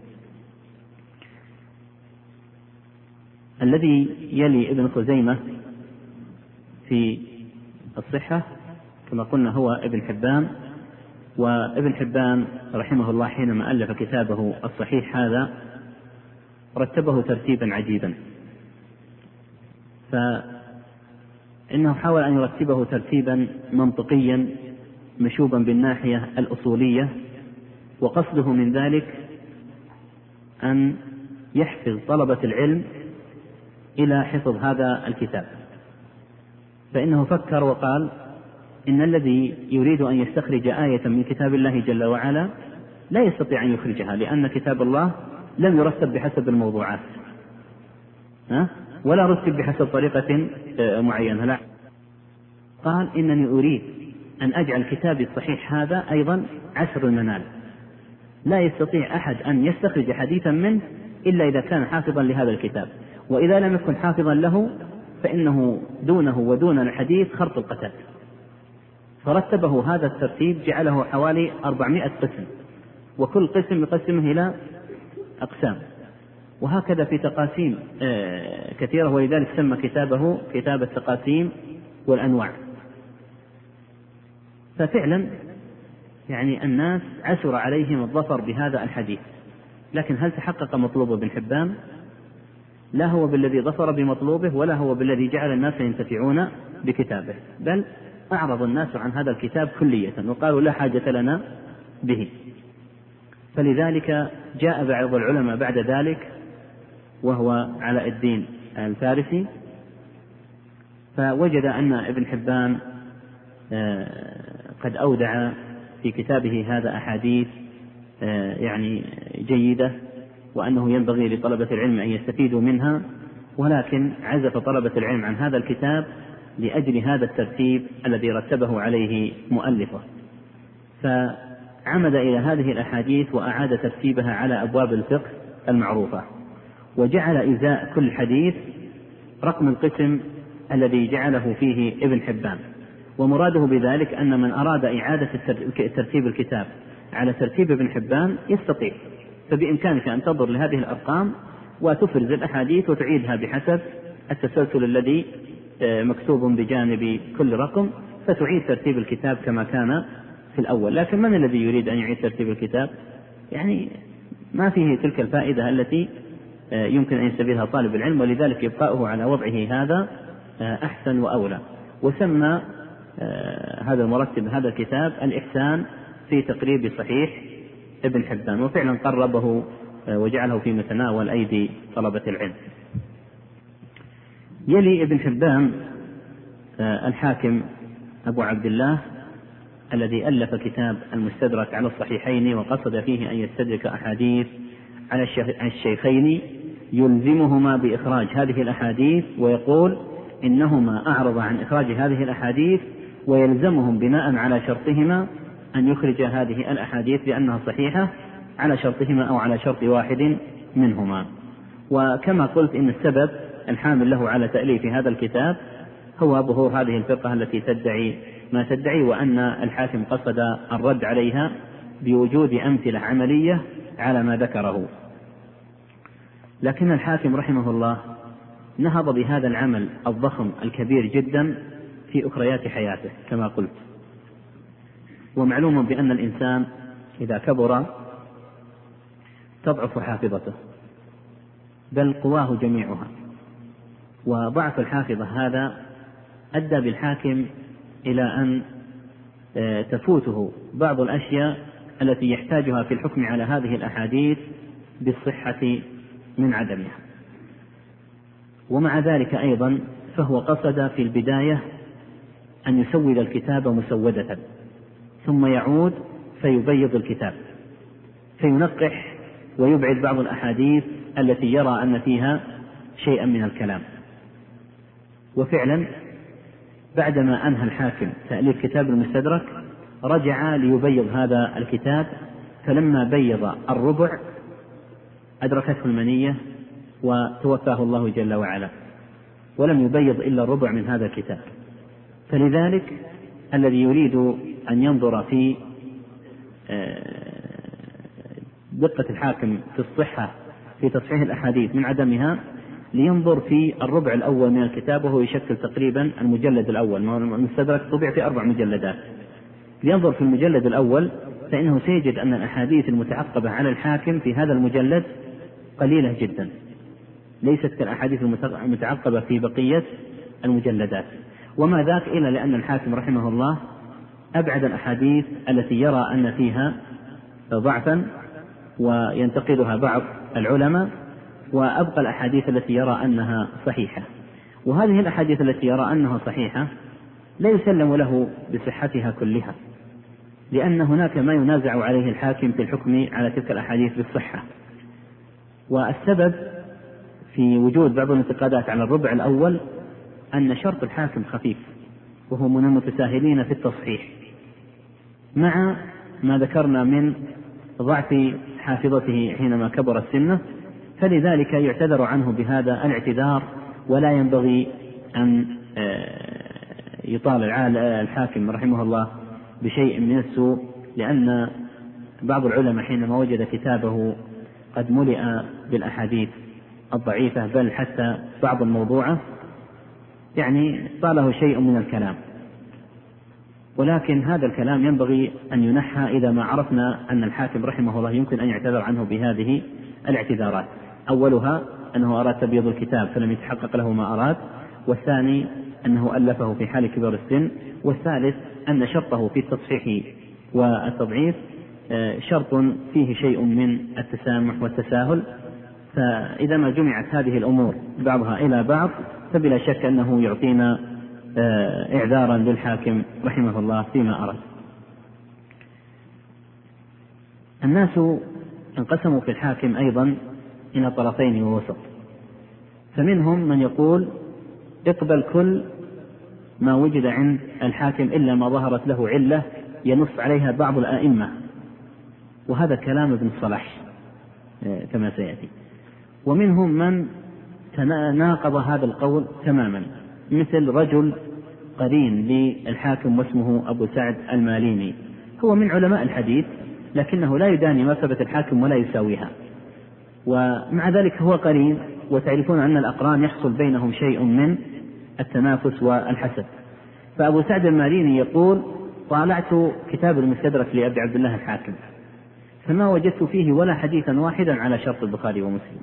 الذي يلي ابن خزيمة في الصحة كما قلنا هو ابن حبان، وابن حبان رحمه الله حينما ألف كتابه الصحيح هذا رتبه ترتيبا عجيبا، فإنه حاول أن يرتبه ترتيبا منطقيا مشوبا بالناحية الأصولية، وقصده من ذلك أن يحفظ طلبة العلم إلى حفظ هذا الكتاب. فإنه فكر وقال إن الذي يريد أن يستخرج آية من كتاب الله جل وعلا لا يستطيع أن يخرجها، لأن كتاب الله لم يرتب بحسب الموضوعات ولا رتب بحسب طريقة معينة، لا، قال إنني أريد أن أجعل كتابي الصحيح هذا أيضا عسر المنال، لا يستطيع أحد أن يستخرج حديثا منه إلا إذا كان حافظا لهذا الكتاب، وإذا لم يكن حافظا له فإنه دونه ودون الحديث خرط القتال. فرتبه هذا الترتيب، جعله حوالي 400 قسم، وكل قسم يقسمه إلى أقسام، وهكذا في تقاسيم كثيرة، ولذلك سمى كتابه كتاب التقاسيم والأنواع. ففعلا يعني الناس عسر عليهم الظفر بهذا الحديث، لكن هل تحقق مطلوب ابن حبان؟ لا هو بالذي ظفر بمطلوبه، ولا هو بالذي جعل الناس ينتفعون بكتابه، بل أعرض الناس عن هذا الكتاب كلية وقالوا لا حاجة لنا به. فلذلك جاء بعض العلماء بعد ذلك وهو علاء الدين الفارسي، فوجد أن ابن حبان قد أودع في كتابه هذا أحاديث يعني جيدة، وأنه ينبغي لطلبة العلم أن يستفيدوا منها، ولكن عزف طلبة العلم عن هذا الكتاب لأجل هذا الترتيب الذي رتبه عليه مؤلفه، فعمد إلى هذه الأحاديث وأعاد ترتيبها على أبواب الفقه المعروفة، وجعل إزاء كل حديث رقم القسم الذي جعله فيه ابن حبان. ومراده بذلك أن من أراد إعادة ترتيب الكتاب على ترتيب ابن حبان يستطيع، فبإمكانك أن تنظر لهذه الأرقام وتفرز الأحاديث وتعيدها بحسب التسلسل الذي مكتوب بجانب كل رقم، فتعيد ترتيب الكتاب كما كان في الأول. لكن من الذي يريد أن يعيد ترتيب الكتاب؟ يعني ما فيه تلك الفائدة التي يمكن أن يستفيدها طالب العلم، ولذلك إبقاؤه على وضعه هذا أحسن وأولى. وسمى هذا المرتب هذا الكتاب الإحسان في تقريب صحيح ابن حبان، وفعلا قربه وجعله في متناول أيدي طلبة العلم. يلي ابن حبان الحاكم أبو عبد الله الذي ألف كتاب المستدرك على الصحيحين، وقصد فيه أن يستدرك أحاديث على الشيخين يلزمهما بإخراج هذه الأحاديث، ويقول إنهما أعرض عن إخراج هذه الأحاديث ويلزمهم بناء على شرطهما أن يخرج هذه الأحاديث لأنها صحيحة على شرطهما أو على شرط واحد منهما. وكما قلت إن السبب الحامل له على تأليف هذا الكتاب هو ظهور هذه الفرقة التي تدعي ما تدعي، وأن الحاكم قصد الرد عليها بوجود أمثلة عملية على ما ذكره. لكن الحاكم رحمه الله نهض بهذا العمل الضخم الكبير جدا في أخريات حياته كما قلت. ومعلوم بأن الإنسان إذا كبر تضعف حافظته، بل قواه جميعها، وضعف الحافظة هذا أدى بالحاكم إلى أن تفوته بعض الأشياء التي يحتاجها في الحكم على هذه الأحاديث بالصحة من عدمها. ومع ذلك أيضا فهو قصد في البداية أن يسود الكتاب مسودة، ثم يعود فيبيض الكتاب فينقح ويبعد بعض الأحاديث التي يرى أن فيها شيئا من الكلام. وفعلا بعدما أنهى الحاكم تأليف كتاب المستدرك رجع ليبيض هذا الكتاب، فلما بيض الربع أدركته المنية وتوفاه الله جل وعلا، ولم يبيض إلا الربع من هذا الكتاب. فلذلك الذي يريد أن ينظر في دقة الحاكم في الصحة في تصحيح الأحاديث من عدمها لينظر في الربع الأول من الكتاب، وهو يشكل تقريبا المجلد الأول. المستدرك طبع في 4 مجلدات، لينظر في المجلد الأول فإنه سيجد أن الأحاديث المتعقبة على الحاكم في هذا المجلد قليلة جدا، ليست كالأحاديث المتعقبة في بقية المجلدات. وما ذاك إلا لأن الحاكم رحمه الله أبعد الأحاديث التي يرى أن فيها ضعفا وينتقدها بعض العلماء، وأبقى الأحاديث التي يرى أنها صحيحة. وهذه الأحاديث التي يرى أنها صحيحة لا يسلم له بصحتها كلها، لأن هناك ما ينازع عليه الحاكم في الحكم على تلك الأحاديث بالصحة. والسبب في وجود بعض الانتقادات على الربع الأول أن شرط الحاكم خفيف، وهو من المتساهلين في التصحيح، مع ما ذكرنا من ضعف حافظته حينما كبر السنة، فلذلك يعتذر عنه بهذا الاعتذار، ولا ينبغي أن يطال الحاكم رحمه الله بشيء من السوء، لأن بعض العلماء حينما وجد كتابه قد ملئ بالأحاديث الضعيفة، بل حتى بعض الموضوعة، يعني طاله شيء من الكلام. ولكن هذا الكلام ينبغي أن ينحى إذا ما عرفنا أن الحاكم رحمه الله يمكن أن يعتذر عنه بهذه الاعتذارات. أولها أنه أراد تبييض الكتاب فلم يتحقق له ما أراد، والثاني أنه ألفه في حال كبر السن، والثالث أن شرطه في التصحيح والتضعيف شرط فيه شيء من التسامح والتساهل. فإذا ما جمعت هذه الأمور بعضها إلى بعض فبلا شك أنه يعطينا إعذارا للحاكم رحمه الله فيما أراد. الناس انقسموا في الحاكم أيضا إلى طرفين ووسط، فمنهم من يقول اقبل كل ما وجد عند الحاكم إلا ما ظهرت له علة ينص عليها بعض الآئمة، وهذا كلام ابن الصلاح كما سيأتي. ومنهم من ناقض هذا القول تماما، مثل رجل قرين للحاكم واسمه أبو سعد الماليني، هو من علماء الحديث لكنه لا يداني مرتبة الحاكم ولا يساويها، ومع ذلك هو قرين، وتعرفون أن الأقران يحصل بينهم شيء من التنافس والحسد. فأبو سعد الماليني يقول طالعت كتاب المستدرك لأبي عبد الله الحاكم فما وجدت فيه ولا حديثا واحدا على شرط البخاري ومسلم.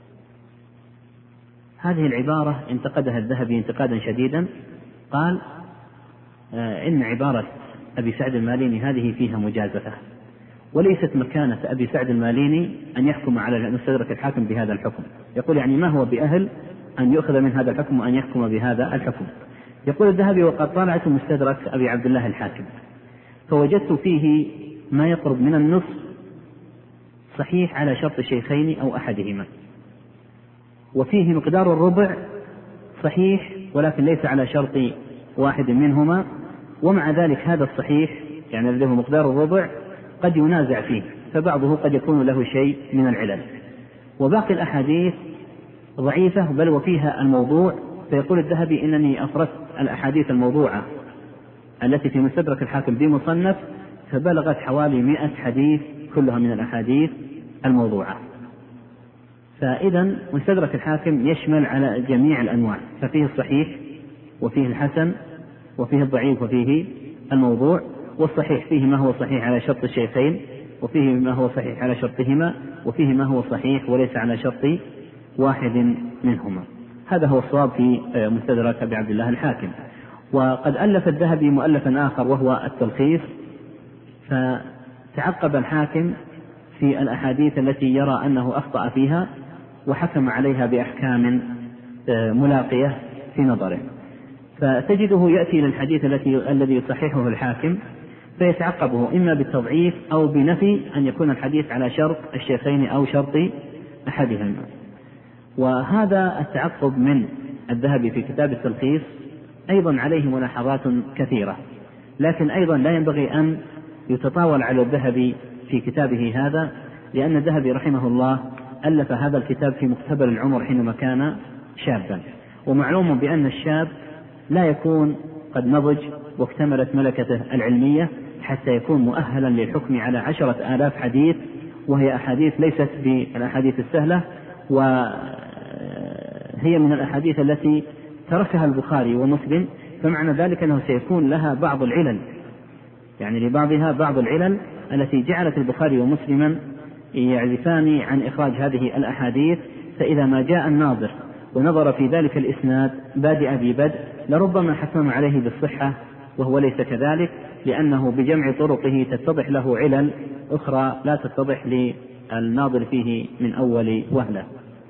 هذه العبارة انتقدها الذهبي انتقادا شديدا، قال إن عبارة أبي سعد الماليني هذه فيها مجازفة، وليست مكانة أبي سعد الماليني أن يحكم على مستدرك الحاكم بهذا الحكم. يقول يعني ما هو بأهل أن يؤخذ من هذا الحكم وأن يحكم بهذا الحكم. يقول الذهبي وقد طالعت مستدرك أبي عبد الله الحاكم فوجدت فيه ما يقرب من النصف صحيح على شرط الشيخين أو أحدهما، وفيه مقدار الربع صحيح ولكن ليس على شرط واحد منهما، ومع ذلك هذا الصحيح يعني الذي هو مقدار الربع قد ينازع فيه، فبعضه قد يكون له شيء من العلل، وباقي الأحاديث ضعيفة بل وفيها الموضوع. فيقول الذهبي إنني أفردت الأحاديث الموضوعة التي في مستدرك الحاكم بمصنف فبلغت حوالي 100 حديث كلها من الأحاديث الموضوعة. فإذا مستدرك الحاكم يشمل على جميع الأنواع، ففيه الصحيح وفيه الحسن وفيه الضعيف وفيه الموضوع، والصحيح فيه ما هو صحيح على شرط الشيخين وفيه ما هو صحيح على شرطهما وفيه ما هو صحيح وليس على شرط واحد منهما. هذا هو الصواب في مستدرك أبي عبد الله الحاكم. وقد ألف الذهبي مؤلفا آخر وهو التلخيص، فتعقب الحاكم في الأحاديث التي يرى أنه أخطأ فيها وحكم عليها بأحكام ملاقية في نظره، فتجده يأتي للحديث الذي يصححه الحاكم فيتعقبه إما بالتضعيف أو بنفي أن يكون الحديث على شرط الشيخين أو شرط أحدهما. وهذا التعقب من الذهبي في كتاب التلخيص أيضا عليه ملاحظات كثيرة، لكن أيضا لا ينبغي أن يتطاول على الذهبي في كتابه هذا، لأن الذهبي رحمه الله ألف هذا الكتاب في مقتبل العمر حينما كان شابا، ومعلوم بأن الشاب لا يكون قد نضج واكتملت ملكته العلمية حتى يكون مؤهلا للحكم على 10,000 حديث، وهي أحاديث ليست بالأحاديث السهلة، وهي من الأحاديث التي تركها البخاري ومسلم، فمعنى ذلك أنه سيكون لها بعض العلل، يعني لبعضها بعض العلل التي جعلت البخاري ومسلما يعرفان عن إخراج هذه الأحاديث. فإذا ما جاء الناظر ونظر في ذلك الإسناد بادئ ببدء لربما حكم عليه بالصحة وهو ليس كذلك، لأنه بجمع طرقه تتضح له علل أخرى لا تتضح للناظر فيه من أول وهلة.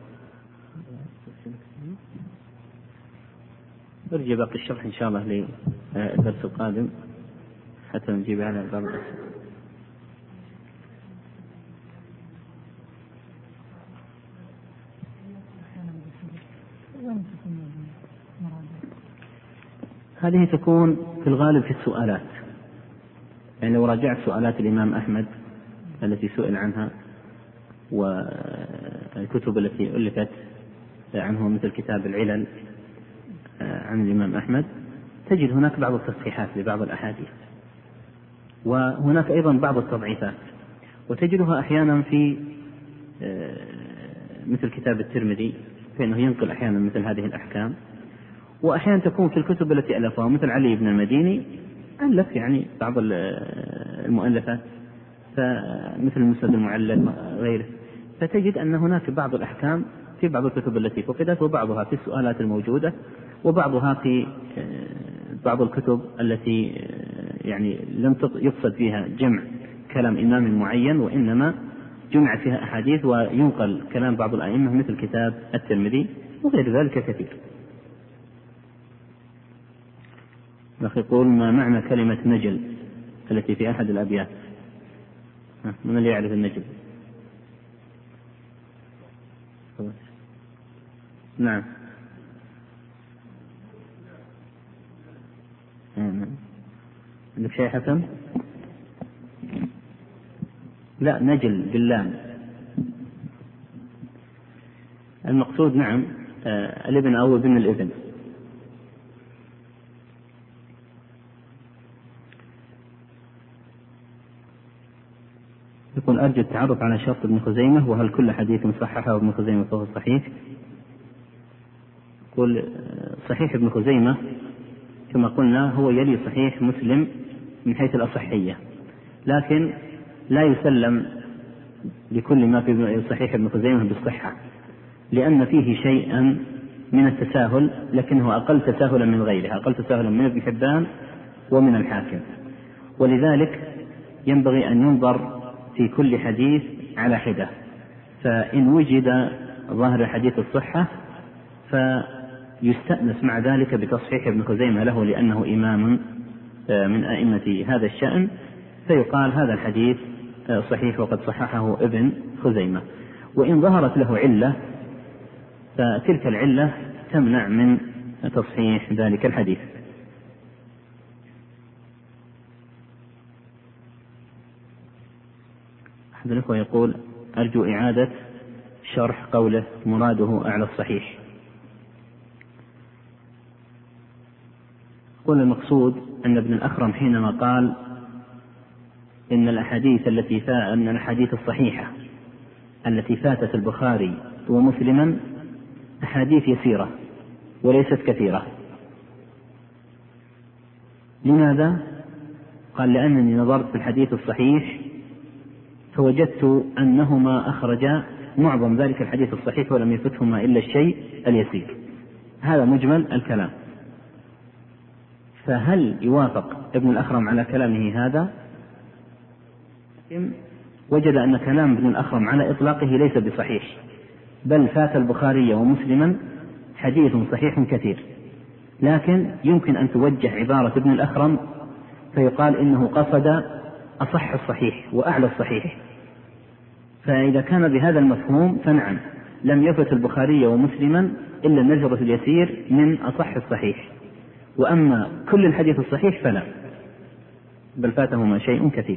نرجع باقي الشرح إن شاء الله للدرس القادم حتى نجيب على بعض الأسئلة. هذه تكون في الغالب في السؤالات، يعني لو راجعت سؤالات الإمام أحمد التي سئل عنها والكتب التي ألفت عنه مثل كتاب العلل عن الإمام أحمد تجد هناك بعض التصحيحات لبعض الأحاديث، وهناك أيضا بعض التضعيفات، وتجدها أحيانا في مثل كتاب الترمذي فإنه ينقل أحيانا مثل هذه الأحكام، وأحيانا تكون في الكتب التي ألفها مثل علي بن المديني ألف يعني بعض المؤلفات مثل المسند المعلل غيره، فتجد أن هناك بعض الأحكام في بعض الكتب التي فقدت، وبعضها في السؤالات الموجودة، وبعضها في بعض الكتب التي يعني لم يقصد فيها جمع كلام إمام معين، وإنما جمع فيها أحاديث وينقل كلام بعض الأئمة مثل كتاب الترمذي وغير ذلك كثير. يقول ما معنى كلمة نجل التي في أحد الأبيات؟ من اللي يعرف النجم؟ نعم. عندك شيء حسن؟ لا، نجل باللام. المقصود نعم الابن أو ابن الابن. يقول أرجو التعرف على شرط ابن خزيمة، وهل كل حديث صححه ابن خزيمة فهو صحيح؟ يقول صحيح ابن خزيمة كما قلنا هو يلي صحيح مسلم من حيث الأصحية، لكن لا يسلم لكل ما في صحيح ابن خزيمة بالصحة، لأن فيه شيئا من التساهل، لكنه أقل تساهلا من غيره، أقل تساهلا من ابن حبان ومن الحاكم، ولذلك ينبغي أن ينظر في كل حديث على حدة، فإن وجد ظاهر الحديث الصحة فيستأنس مع ذلك بتصحيح ابن خزيمة له، لأنه إمام من أئمة هذا الشأن، فيقال هذا الحديث صحيح وقد صححه ابن خزيمة. وإن ظهرت له علة فتلك العلة تمنع من تصحيح ذلك الحديث. أحد الأخوة يقول أرجو إعادة شرح قوله مراده أعلى الصحيح. قل المقصود أن ابن الأخرم حينما قال إن الأحاديث الصحيحة التي فاتت البخاري ومسلما أحاديث يسيرة وليست كثيرة. لماذا؟ قال لأنني نظرت في الحديث الصحيح فوجدت أنهما أخرجا معظم ذلك الحديث الصحيح ولم يفتهما إلا الشيء اليسير. هذا مجمل الكلام. فهل يوافق ابن الأخرم على كلامه هذا؟ وجد أن كلام ابن الأخرم على إطلاقه ليس بصحيح، بل فات البخاري ومسلما حديث صحيح كثير، لكن يمكن أن توجه عبارة ابن الأخرم فيقال إنه قصد أصح الصحيح وأعلى الصحيح. فإذا كان بهذا المفهوم فنعم، لم يفت البخاري ومسلما إلا النزرة اليسير من أصح الصحيح، وأما كل الحديث الصحيح فلا، بل فاتهما شيء كثير.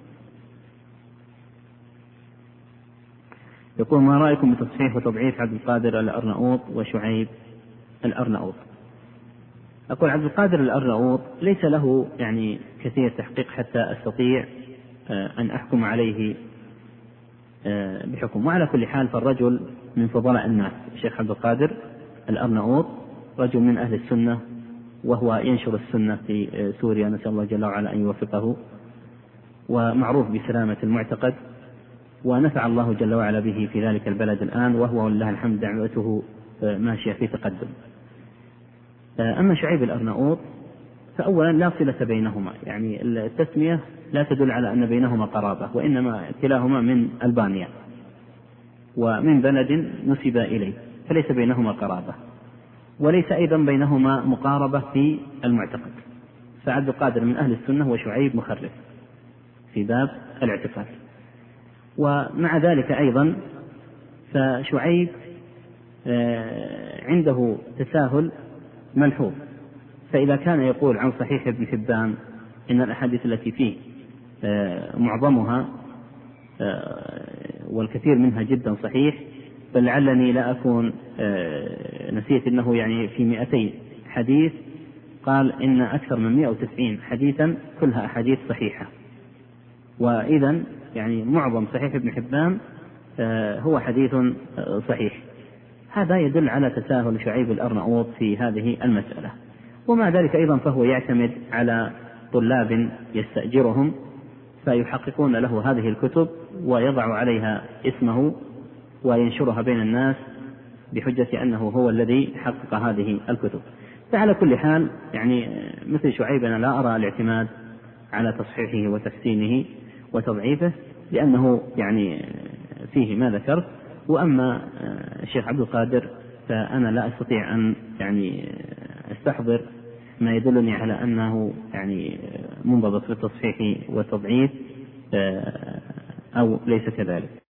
يقول ما رأيكم بتصحيح وتضعيف عبد القادر الأرناؤوط وشعيب الأرناؤوط؟ أقول عبد القادر الأرناؤوط ليس له يعني كثير تحقيق حتى أستطيع أن أحكم عليه بحكم. وعلى كل حال فالرجل من فضلاء الناس. الشيخ عبد القادر الأرناؤوط رجل من أهل السنة، وهو ينشر السنة في سوريا، نسأل الله جل وعلا أن يوفقه، ومعروف بسلامة المعتقد، ونفع الله جل وعلا به في ذلك البلد الآن، وهو والله الحمد دعوته ماشية في تقدم. أما شعيب الأرناؤوط فأولا لا صلة بينهما، يعني التسمية لا تدل على أن بينهما قرابة، وإنما كلاهما من ألبانيا ومن بلد نسب إليه، فليس بينهما قرابة، وليس أيضا بينهما مقاربة في المعتقد. فعبد القادر من أهل السنة وشعيب مخرف في باب الاعتقاد. ومع ذلك أيضا فشعيب عنده تساهل ملحوظ، فإذا كان يقول عن صحيح ابن حبان إن الأحاديث التي فيه معظمها والكثير منها جدا صحيح، فلعلني لا أكون نسيت أنه يعني في 200 حديث قال إن أكثر من 190 حديثا كلها أحاديث صحيحة، وإذن يعني معظم صحيح ابن حبان هو حديث صحيح. هذا يدل على تساهل شعيب الأرناؤوط في هذه المسألة. ومع ذلك أيضا فهو يعتمد على طلاب يستأجرهم فيحققون له هذه الكتب ويضع عليها اسمه وينشرها بين الناس بحجة أنه هو الذي حقق هذه الكتب. فعلى كل حال يعني مثل شعيب أنا لا أرى الاعتماد على تصحيحه وتحسينه وتضعيفه، لأنه يعني فيه ما ذكرت. وأما الشيخ عبد القادر فأنا لا أستطيع أن يعني أستحضر ما يدلني على أنه يعني منضبط في التصحيح والتضعيف أو ليس كذلك.